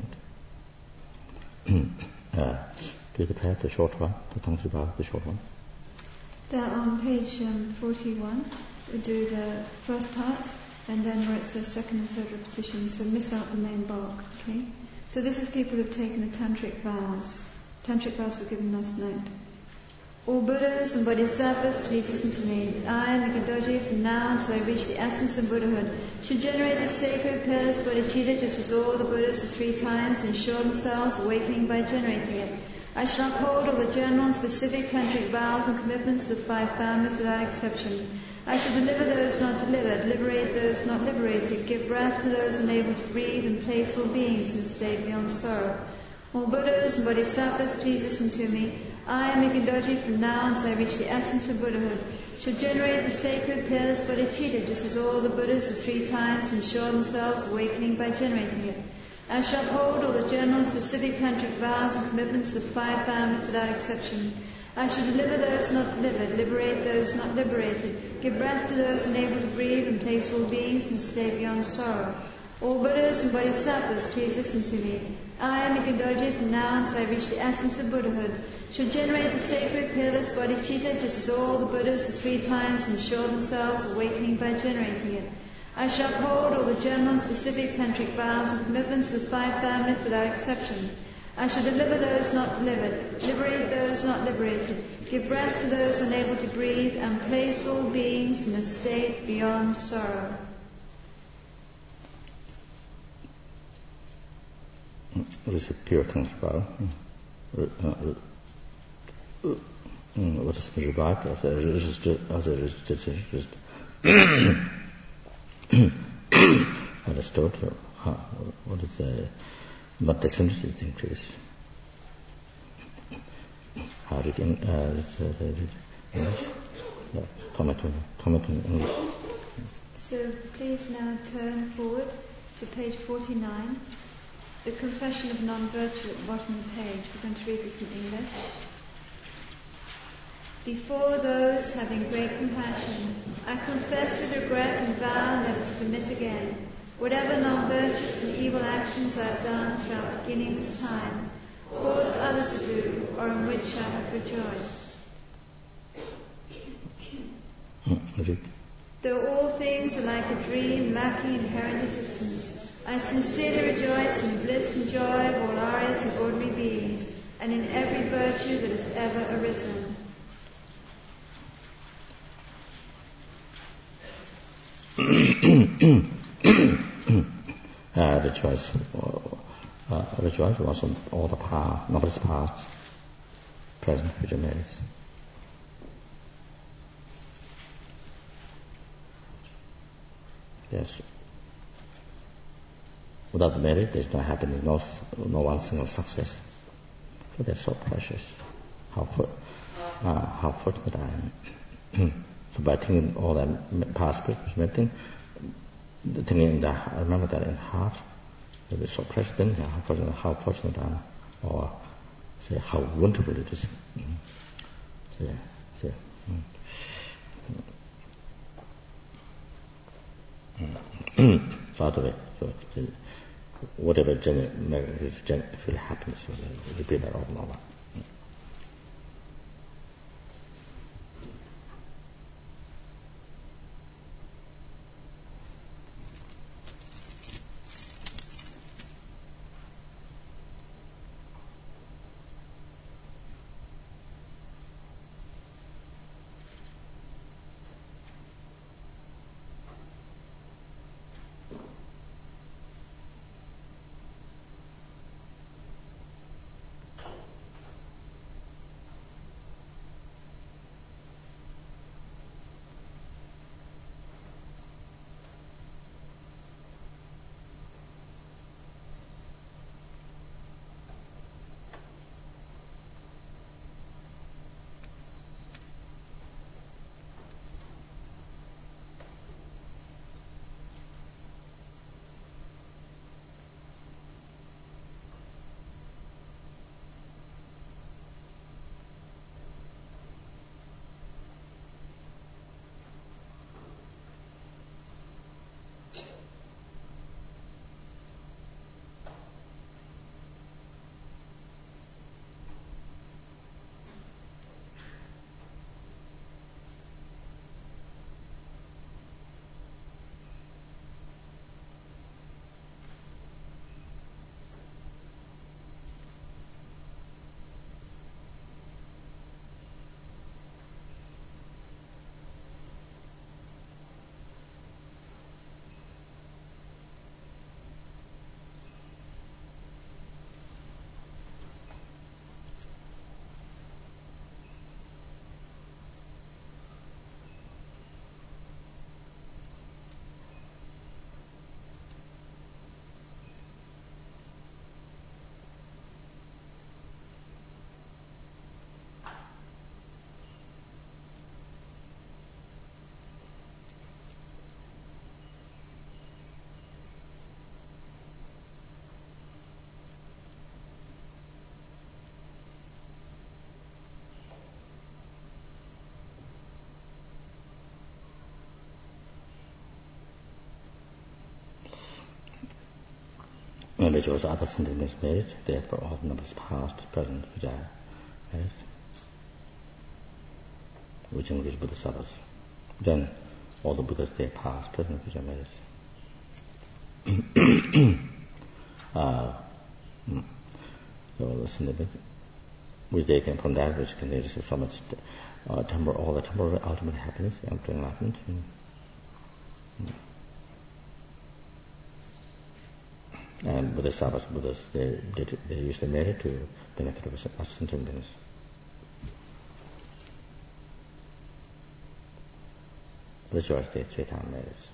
B: uh, do the pair, the short one, the tongue to the short one.
A: There on page um, forty-one, we do the first part, and then where it says second and third repetition, so miss out the main bulk, okay? So this is people who've taken the tantric vows. Tantric vows were given last night. All Buddhas and Bodhisattvas, please listen to me. I, Mikadoji, from now until I reach the essence of Buddhahood, should generate the sacred pillars bodhicitta just as all the Buddhas the three times ensure themselves awakening by generating it. I shall uphold all the general and specific tantric vows and commitments of the five families without exception. I shall deliver those not delivered, liberate those not liberated, give breath to those unable to breathe, and place all beings in a state beyond sorrow. All Buddhas and Bodhisattvas, please listen to me. I, Mikindoji, from now until I reach the essence of Buddhahood, shall generate the sacred peerless bodhicitta, just as all the Buddhas have three times ensure themselves awakening by generating it. I shall uphold all the general and specific tantric vows and commitments of the five families without exception. I shall deliver those not delivered, liberate those not liberated, give breath to those unable to breathe, and place all beings in a state beyond sorrow. All Buddhas and Bodhisattvas, please listen to me. I, Mikindoji, from now until I reach the essence of Buddhahood, shall generate the sacred peerless bodhicitta, just as all the Buddhas have three times ensure themselves awakening by generating it. I shall uphold all the general and specific tantric vows and commitments of the five families without exception. I shall deliver those not delivered, liberate those not liberated, give breath to those unable to breathe, and place all beings in a state beyond sorrow.
B: This is pure tantric vow. What is revived as a registered, as a registered, understood. What is the not the sensitive increase? How did in uh, English? Tomato, tomato English.
A: So please now turn forward to page forty-nine. The Confession of Non-Virtue at the bottom of the page. We're going to read this in English. Before those having great compassion, I confess with regret and vow never to commit again whatever non-virtuous and evil actions I have done throughout beginning's time, caused others to do, or in which I have rejoiced. Though all things are like a dream lacking inherent existence, I sincerely rejoice in the bliss and joy of all Aryas and ordinary beings, and in every virtue that has ever arisen.
B: uh, the choice, uh, the choice was on all the past, nobody's past, present, future merits. Yes. Without the merit, there's no happiness, no, no one single success. So they're so precious. How for, uh, how fortunate I am. So by thinking all that past perspective, thinking in the, I remember that in the heart, it is so precious. Then how fortunate, how fortunate I am, or say how wonderful it is. Mm. So, so, mm. Mm. So out of it, so, whatever genuine, genuine feel happiness, repeat that over and over. and which also other sentiments merit, therefore all numbers past, present, which are merit, which includes Bodhisattvas. Then all the Buddhas, they are past, present, which are merit. uh, so the sentiments, which they came from that, which can receive so much uh, temporal, all the temporary ultimate happiness, ultimate enlightenment. Mm. And Bodhisattvas, Buddhas, they, they, they use the merit to benefit of us sentient beings. The choice, the Chaitanya merits.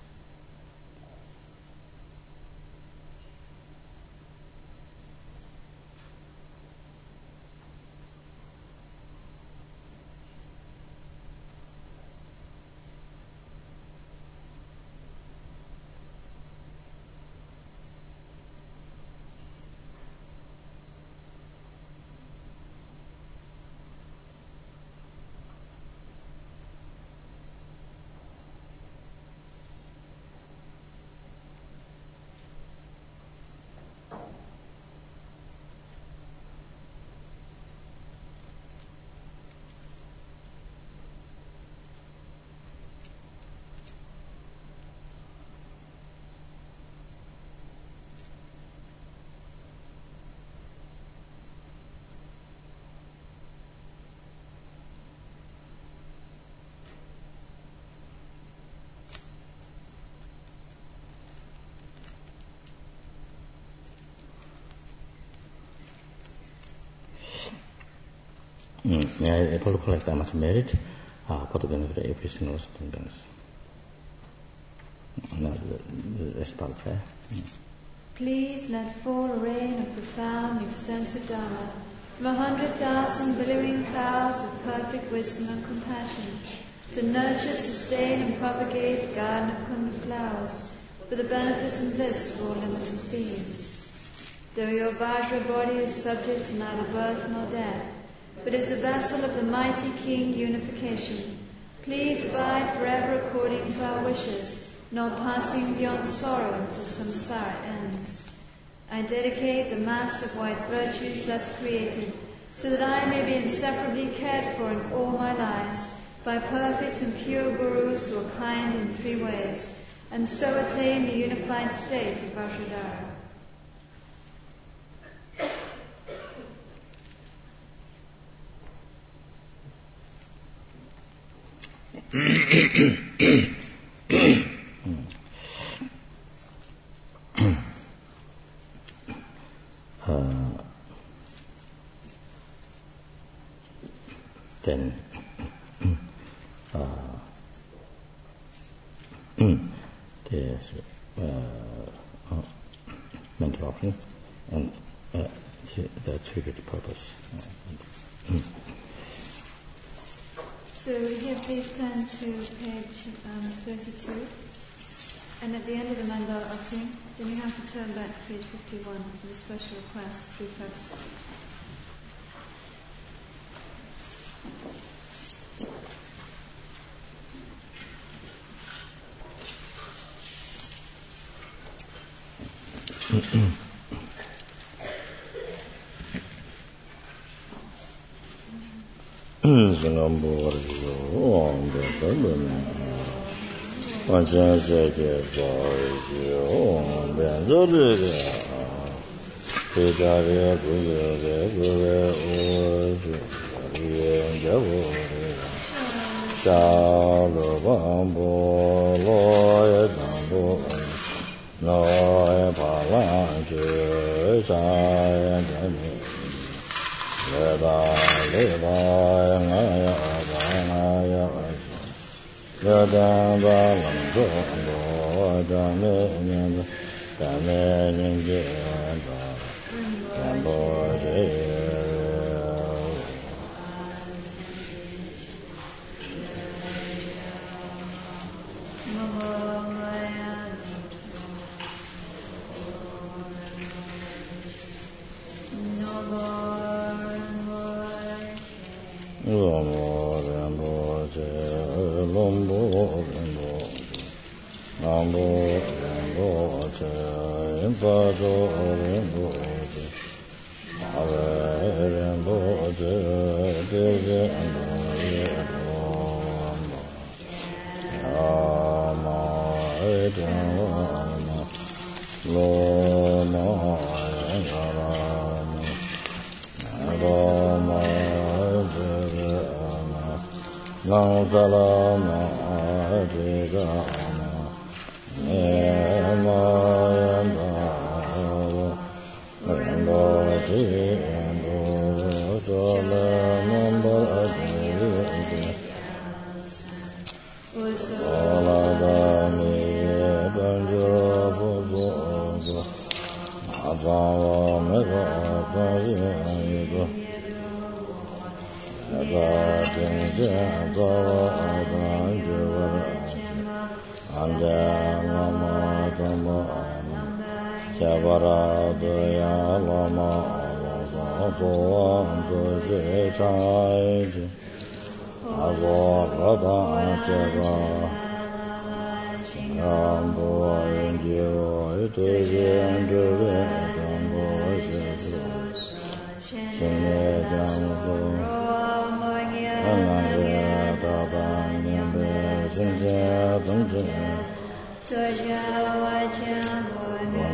B: Mm. May I able to collect that much merit uh, for the benefit of every single sentient beings. Now, the, the rest part of prayer. Mm.
A: Please let fall a rain of profound, extensive Dharma from a hundred thousand billowing clouds of perfect wisdom and compassion to nurture, sustain, and propagate a garden of kunda flowers for the benefit and bliss of all limitless beings. Though your Vajra body is subject to neither birth nor death, but is a vessel of the mighty King Unification, please abide forever according to our wishes, not passing beyond sorrow until samsara ends. I dedicate the mass of white virtues thus created, so that I may be inseparably cared for in all my lives by perfect and pure gurus who are kind in three ways, and so attain the unified state of Vajradhara.
B: uh, then uh, there's uh, uh, mental offering and uh, the tribute purpose.
A: So here please turn to page um, thirty-two, and at the end of the mandala offering, then you have to turn back to page fifty-one for the special requests, three purposes. Nambo
B: Rinpoche, Rinpoche, Rinpoche, Ave Rinpoche, Deje Andoye Roma, Rama Edama, Loma Engarama, Rama Edama, Nansalama Edama, Nema Yanda, Rinpoche, Rinpoche, Namba Adiyate, Oladami Banjura Bozo, Abava Mega Akayigo, Abadinja Abava Abanjura, Anjana Dhamma, Shabara Daya Lama, Doan Doje Chai, Ago Rada Chaba, Rambo Indio, Iteje Ndure, Rambo Jesus, Shine Jambo, Anaya Dada Nyambe, Sinja Bunje, Toja Wajambo,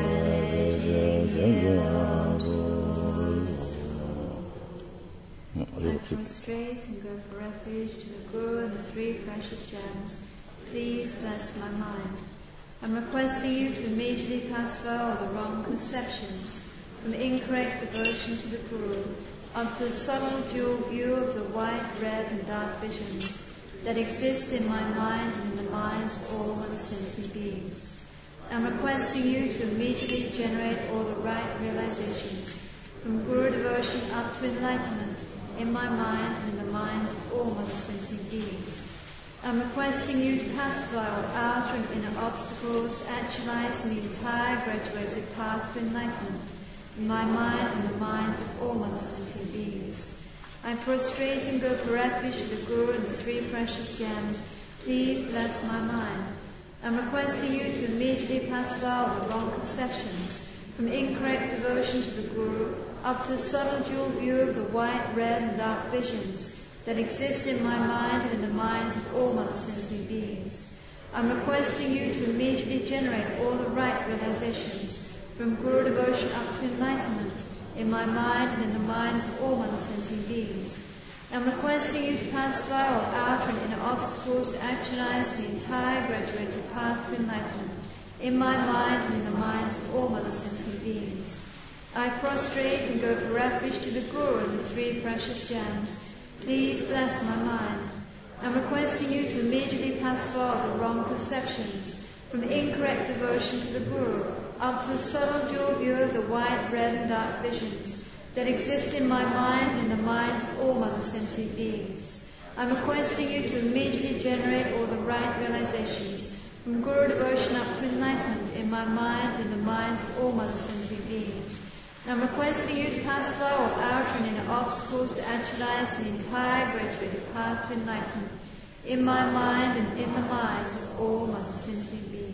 B: I prostrate and go for refuge to the Guru and the three precious gems. Please bless my mind. I'm requesting you to immediately pacify all the wrong conceptions, from incorrect devotion to the Guru, up to the subtle dual view of the white, red and dark visions that exist in my mind and in the minds of all other sentient beings. I'm requesting you to immediately generate all the right realizations, from Guru devotion up to enlightenment, in my mind and in the minds of all other sentient beings. I'm requesting you to pacify all outer and inner obstacles to actualize the entire graduated path to enlightenment, in my mind and the minds of all other sentient beings. I prostrate and go for refuge to the Guru and the three precious gems. Please bless my mind. I'm requesting you to immediately pacify all the wrong conceptions, from incorrect devotion to the Guru, up to the subtle dual view of the white, red and dark visions that exist in my mind and in the minds of all other sentient beings. I'm requesting you to immediately generate all the right realizations, from Guru devotion up to enlightenment, in my mind and in the minds of all other sentient beings. I'm requesting you to pacify all outer and inner obstacles to actualize the entire graduated path to enlightenment, in my mind and in the minds of all other sentient beings. I prostrate and go for refuge to the Guru and the three precious gems. Please bless my mind. I'm requesting you to immediately pacify all the wrong conceptions, from incorrect devotion to the Guru, up to the subtle dual view of the white, red and dark visions that exist in my mind and in the minds of all other sentient beings. I'm requesting you to immediately generate all the right realizations, from Guru devotion up to enlightenment, in my mind and in the minds of all other sentient beings. I'm requesting you to pacify all outer and inner obstacles to actualize the entire graduated path to enlightenment, in my mind and in the minds of all other sentient beings.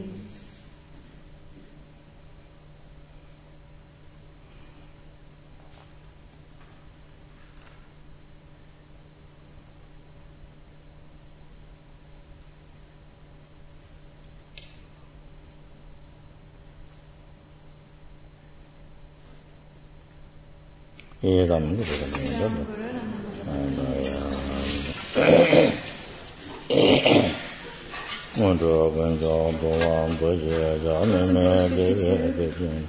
B: Idam Mondo Benzo Boam Boje Jameme Debe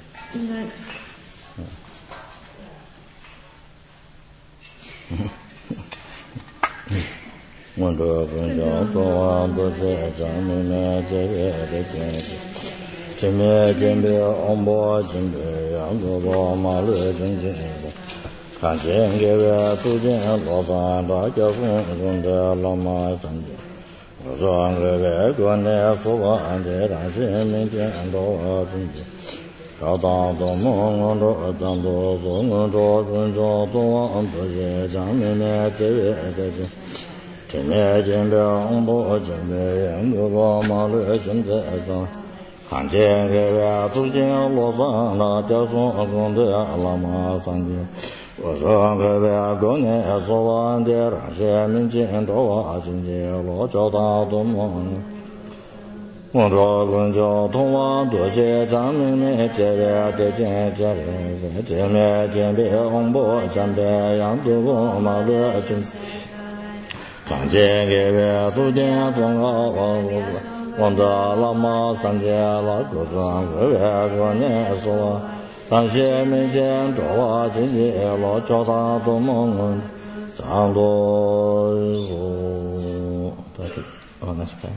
B: Mondo Benzo Boam Boje Jameme Debe Jimmy Jimmy Ombo Jimmy Ambo Malu Jimmy Kanchen Gebe Tujin Losan Dajafun Gunda Lama Sanji Rosan Gebe Gwane Fuga Ande Ransin Mintin Ando Jinji Kadan Domon Ando Dando Zongo Junjo Doan Boje Jamine Jebe Edeji Jimmy Jimmy Ombo Jimmy Ambo Malu Jimmy Edan Han Jen Gevia Tujin Losan La Jason Gonde Lama Sanji Osan Gevia Gone Sovan De Raje Minjin Doa Jinji Lo Jota Domon Wondra Gunjo Tongwa Doje Jamin Me Jevia De Jen Jere Jeme Jembe Hongbo Jambe Yang Dugo Ma Le Jin Han Jen Gevia Tujin Tonga Wanda Lama Sanje La Guzan Gevia Gone Soa Sanxie Minjin Doa Jinji Lo Jota Domon Sangdo Zu Oh, that's bad.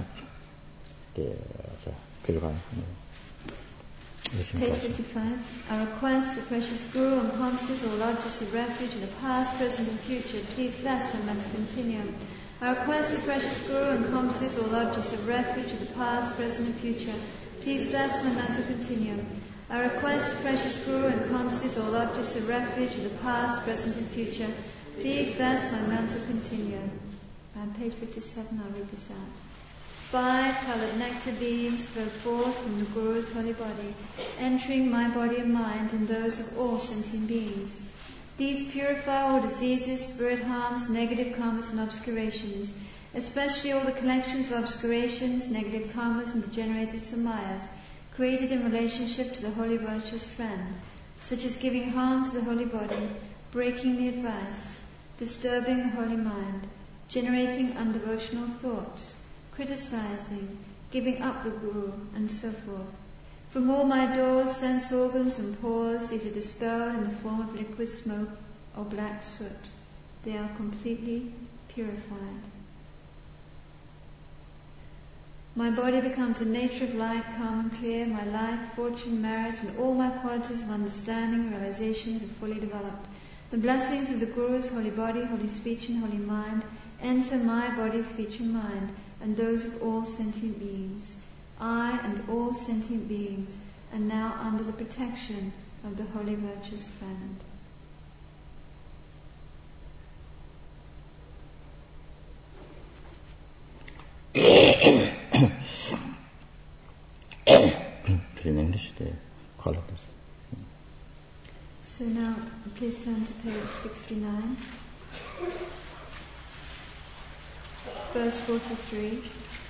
A: Page fifty-five. I request the precious Guru and promises all objects of refuge in the past, present and future. Please bless them and to continue. I request the precious Guru and promises all objects of refuge in the past, present and future. Please bless them and to continue. I request the precious Guru and promises all objects of refuge in the past, present and future. Please bless my man to continue. On page fifty-seven, I'll read this out. Five coloured nectar beams flow forth from the Guru's holy body, entering my body and mind and those of all sentient beings. These purify all diseases, spirit harms, negative karmas and obscurations, especially all the collections of obscurations, negative karmas and degenerated samayas, created in relationship to the holy virtuous friend, such as giving harm to the holy body, breaking the advice, disturbing the holy mind, generating undevotional thoughts, criticizing, giving up the Guru, and so forth. From all my doors, sense organs and pores, these are dispelled in the form of liquid smoke or black soot. They are completely purified. My body becomes the nature of light, calm and clear. My life, fortune, merit, and all my qualities of understanding and realizations are fully developed. The blessings of the Guru's holy body, holy speech and holy mind enter my body, speech and mind, and those of all sentient beings. I and all sentient beings are now under the protection of the holy virtuous friend.
B: In English, they call it this.
A: So now, please turn to page sixty-nine, verse forty-three.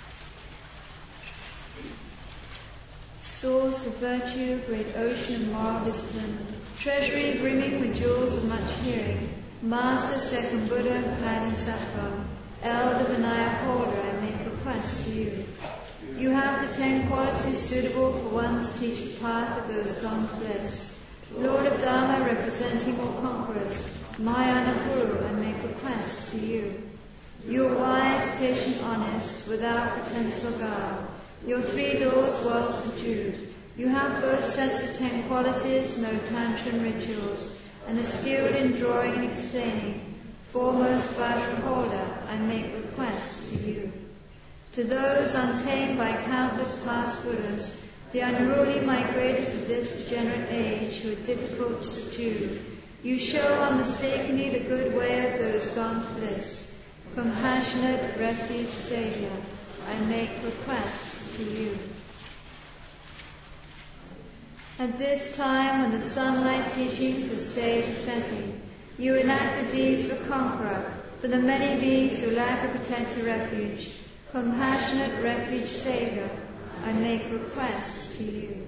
A: Source of virtue, great ocean of moral discipline, treasury brimming with jewels of much hearing, master, second Buddha, clad in saffron, elder Vinaya holder, I make request to you. You have the ten qualities suitable for one to teach the path of those gone to bliss. Lord of Dharma, representing all conquerors, my honored Guru, I make request to you. You are wise, patient, honest, without pretense or guile. Your three doors well subdued. You have both sets of ten qualities, no tantrum rituals, and are skilled in drawing and explaining. Foremost Vajra holder, I make request to you. To those untamed by countless past Buddhas, the unruly migrators of this degenerate age who are difficult to subdue, you show unmistakably the good way of those gone to bliss. Compassionate refuge Saviour, I make request to you. At this time when the sunlight teachings the sage are setting, you enact the deeds of a conqueror for the many beings who lack a protector refuge. Compassionate refuge Saviour, I make request to you.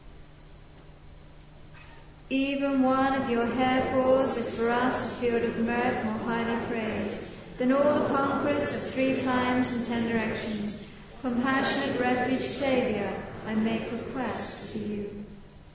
A: Even one of your hair balls is for us a field of merit more highly praised than all the conquerors of three times and ten directions. Compassionate refuge Saviour, I make request to you.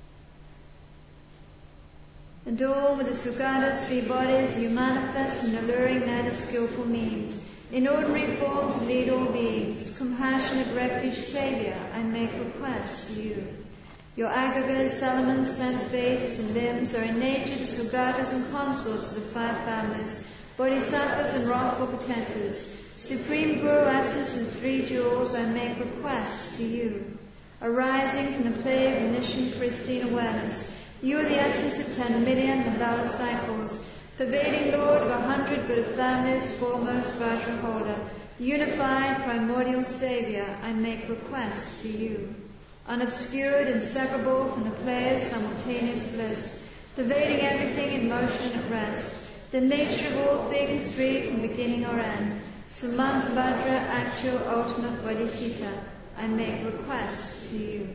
A: Adorned with the Sugata's three bodies, you manifest an alluring net of skillful means, in ordinary form to lead all beings. Compassionate refuge Saviour, I make request to you. Your aggregates, elements, sense bases, and limbs are in nature the Sugatas and consorts of the five families, Bodhisattvas and wrathful protectors. Supreme Guru essence and three jewels, I make request to you. Arising from the play of omniscient pristine awareness, you are the essence of ten million mandala cycles, pervading Lord of a hundred Buddha families, foremost Vajra holder, unified primordial Saviour, I make request to you. unobscured, inseparable from the play of simultaneous bliss, pervading everything in motion and at rest, the nature of all things free from beginning or end, Sumantabhadra, actual ultimate Bodhicitta, I make request to you.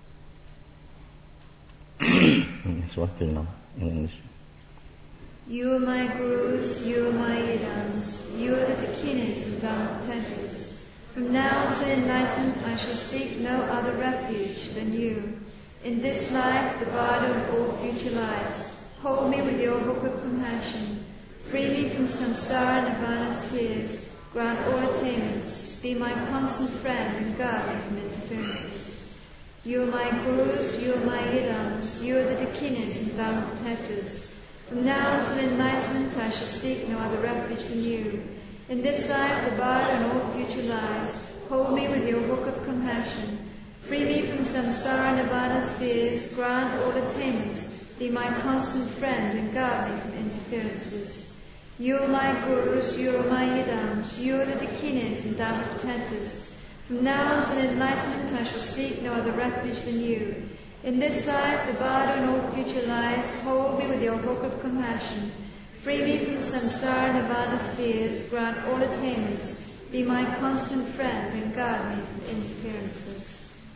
B: So what will now in English?
A: You are my gurus, you are my idams, you are the dakinis and dhammapatettas. From now to enlightenment I shall seek no other refuge than you. In this life, the bardo and all future lives, hold me with your hook of compassion. Free me from samsara and nirvana's fears. Grant all attainments. Be my constant friend and guard me from interferences. You are my gurus, you are my idams, you are the dakinis and dhammapatettas. From now until enlightenment I shall seek no other refuge than you. In this life, the bardo and all future lives, hold me with your hook of compassion. Free me from samsara and nirvana's fears. Grant all attainments. Be my constant friend and guard me from interferences. You are my gurus, you are my idams, you are the dakinis and dhammapatettas. From now until enlightenment I shall seek no other refuge than you. In this life, the bardo and all future lives, hold me with your hook of compassion. Free me from samsara and nirvana's fears. Grant all attainments. Be my constant friend and guard me from interferences.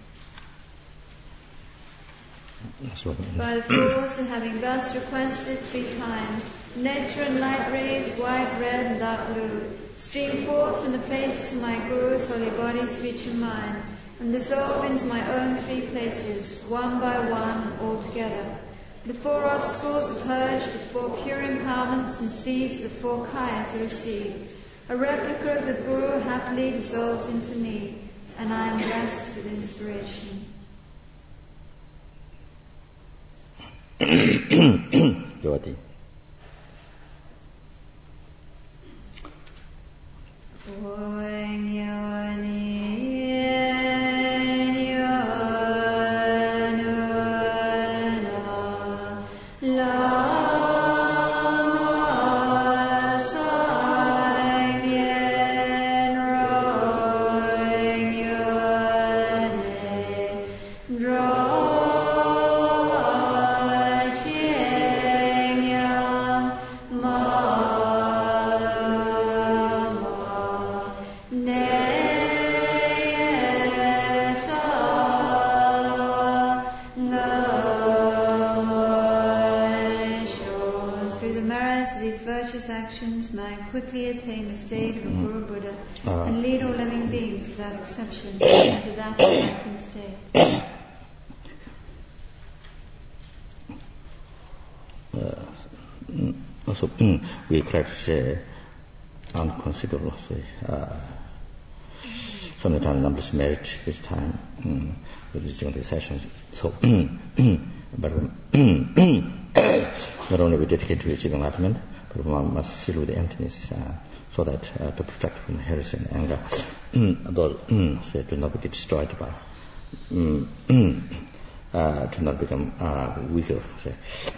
A: By the force of having thus requested three times, nectar and light rays, white, red, and dark blue, stream forth from the places of my Guru's holy body, speech, and mind, and dissolve into my own three places, one by one, all together. The four obstacles are purged, the four pure empowerments and seeds of the four kayas are received. A replica of the Guru happily dissolves into me, and I am blessed with inspiration.
B: Jyoti.
A: Quickly attain the state of a Guru Buddha uh, and lead all living beings without exception into that enlightened state.
B: Uh, so mm, we try to share unconsiderable uh, from the time of numbers merit this time mm, with these during the sessions. So, mm, mm, but mm, not only we dedicate to achieving enlightenment, but one must fill with the emptiness uh, so that uh, to protect from heresy and anger, those mm, so it will not be destroyed by, mm, mm, uh, to not become uh, weaker, say,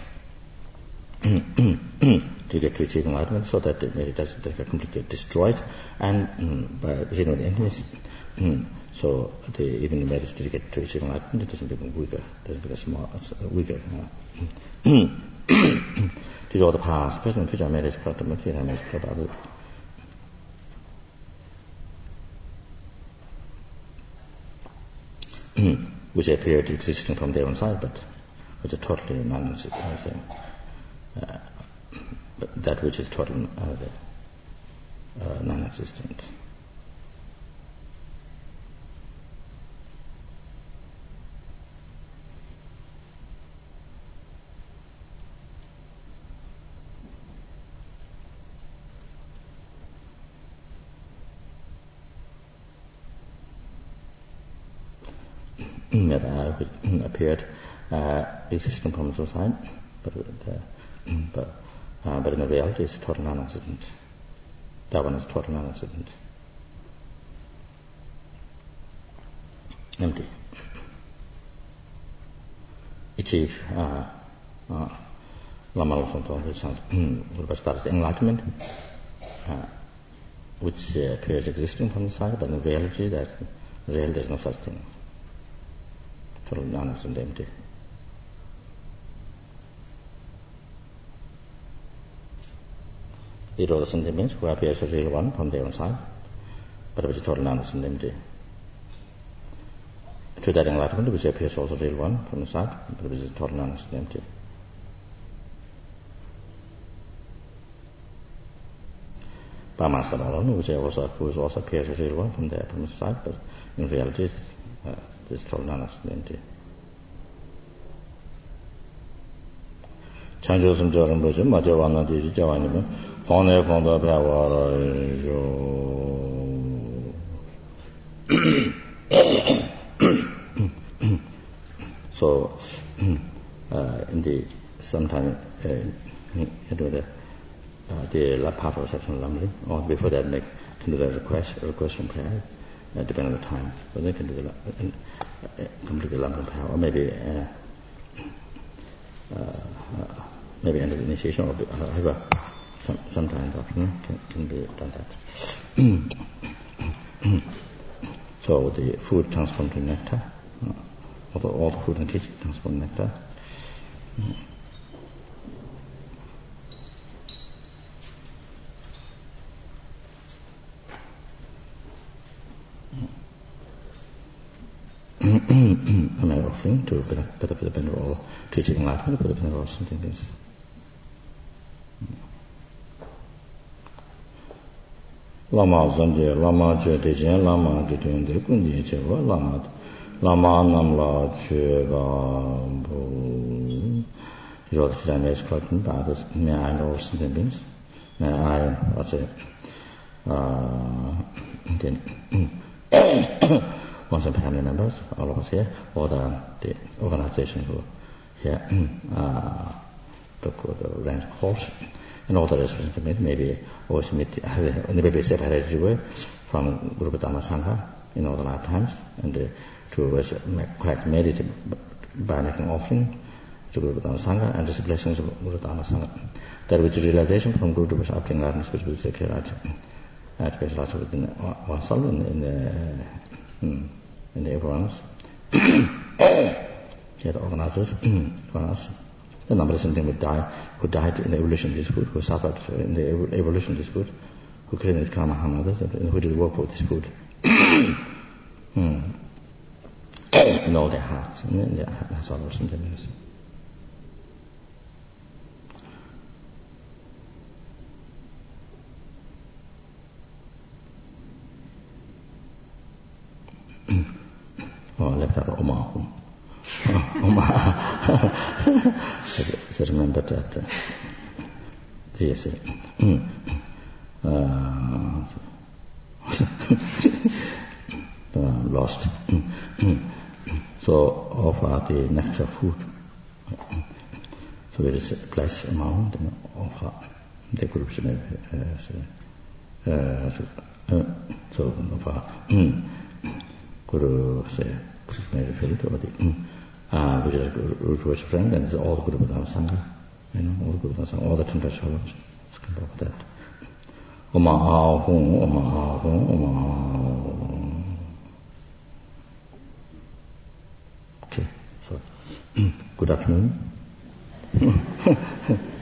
B: to get to achieve enlightenment, so that it doesn't get completely destroyed, and mm, by you know the emptiness, mm, so the, even the merits to get to achieve enlightenment, it doesn't become weaker, doesn't become small, uh, weaker. Uh, to all the past, present, future merits, material merits, probably. Which appeared existing from their own side, but which are totally non-existent. Uh, but that which is totally uh, uh, non-existent. That uh, appeared uh, existing from the side, but uh, but uh, but in the reality it's total non-existent. That one is total non-existent, empty. Achieve uh, uh, Lama Losonto, which sounds what starts enlightenment, uh, which uh, appears existing from the side, but in reality that reality is no such thing. total knowledge and empty. It all simply means who appears as real one from their own side, but which is total knowledge and empty. To that enlightenment which appears also real one from the side, but which is total knowledge and empty. Paramasamala, which also who is also appears as real one from there from the side, but in reality uh, this total knowledge and empty. Chanjosum Joram Bujum, Majawana Diji Javanima, Hone Fonda Pavara So uh, in the sometime uh, into the uh, the last part of section Lamri, or before that make to do the request request from prayer, uh, depending on the time. But they can do the uh, complete the Lamri prayer, or maybe uh, uh, uh, maybe end of the initiation, or uh, however, some, sometimes afternoon can, can be done that. So the food transformed to nectar, uh, all, the, all the food and teaching transformed to nectar. Am I offering to better for the benefit of teaching enlightenment, for the benefit of something else? Lama Zanje, Lama Je Dejen, Lama Gitun de Kundi Cheva, Lama Lama Namla Cheva Bu. He wrote to James Cotton, but this may I know something means? May I, what's it? Uh, once and family members, all of us here, or the, the organization who here uh, took the rank course, and all the rest of the maybe always meet, maybe separated away from Guru Dhamma Sangha in all the lifetimes, and uh, to uh, collect merit by making offering to Guru Dhamma Sangha and the blessings of Guru Dhamma Sangha. That which realization from Guru to obtaining guidance, which will take care of it, specialize within oneself and in the Mm. and everyone's yeah, the organizers for us. The number of something would die, who died in the evolution dispute, who suffered in the evolution dispute, who created karma harm others, and who did work for this food. mm. In all their hearts, and their hearts are also something. Oh, left out Oma. Oma. So remember that. Uh, yes. Uh, uh, lost. So offer the nectar food. So there is a place amount and offer the groups. Uh, so, uh, so, so offer. Guru say, made a field or the uh, which is Guru's friend, and all the Guru Dhamma Sangha, you know, all the Guru Dhamma Sangha, all the ten scholars, come up with that. Oma Ahung, Oma Ahung, Oma. Okay, so good afternoon.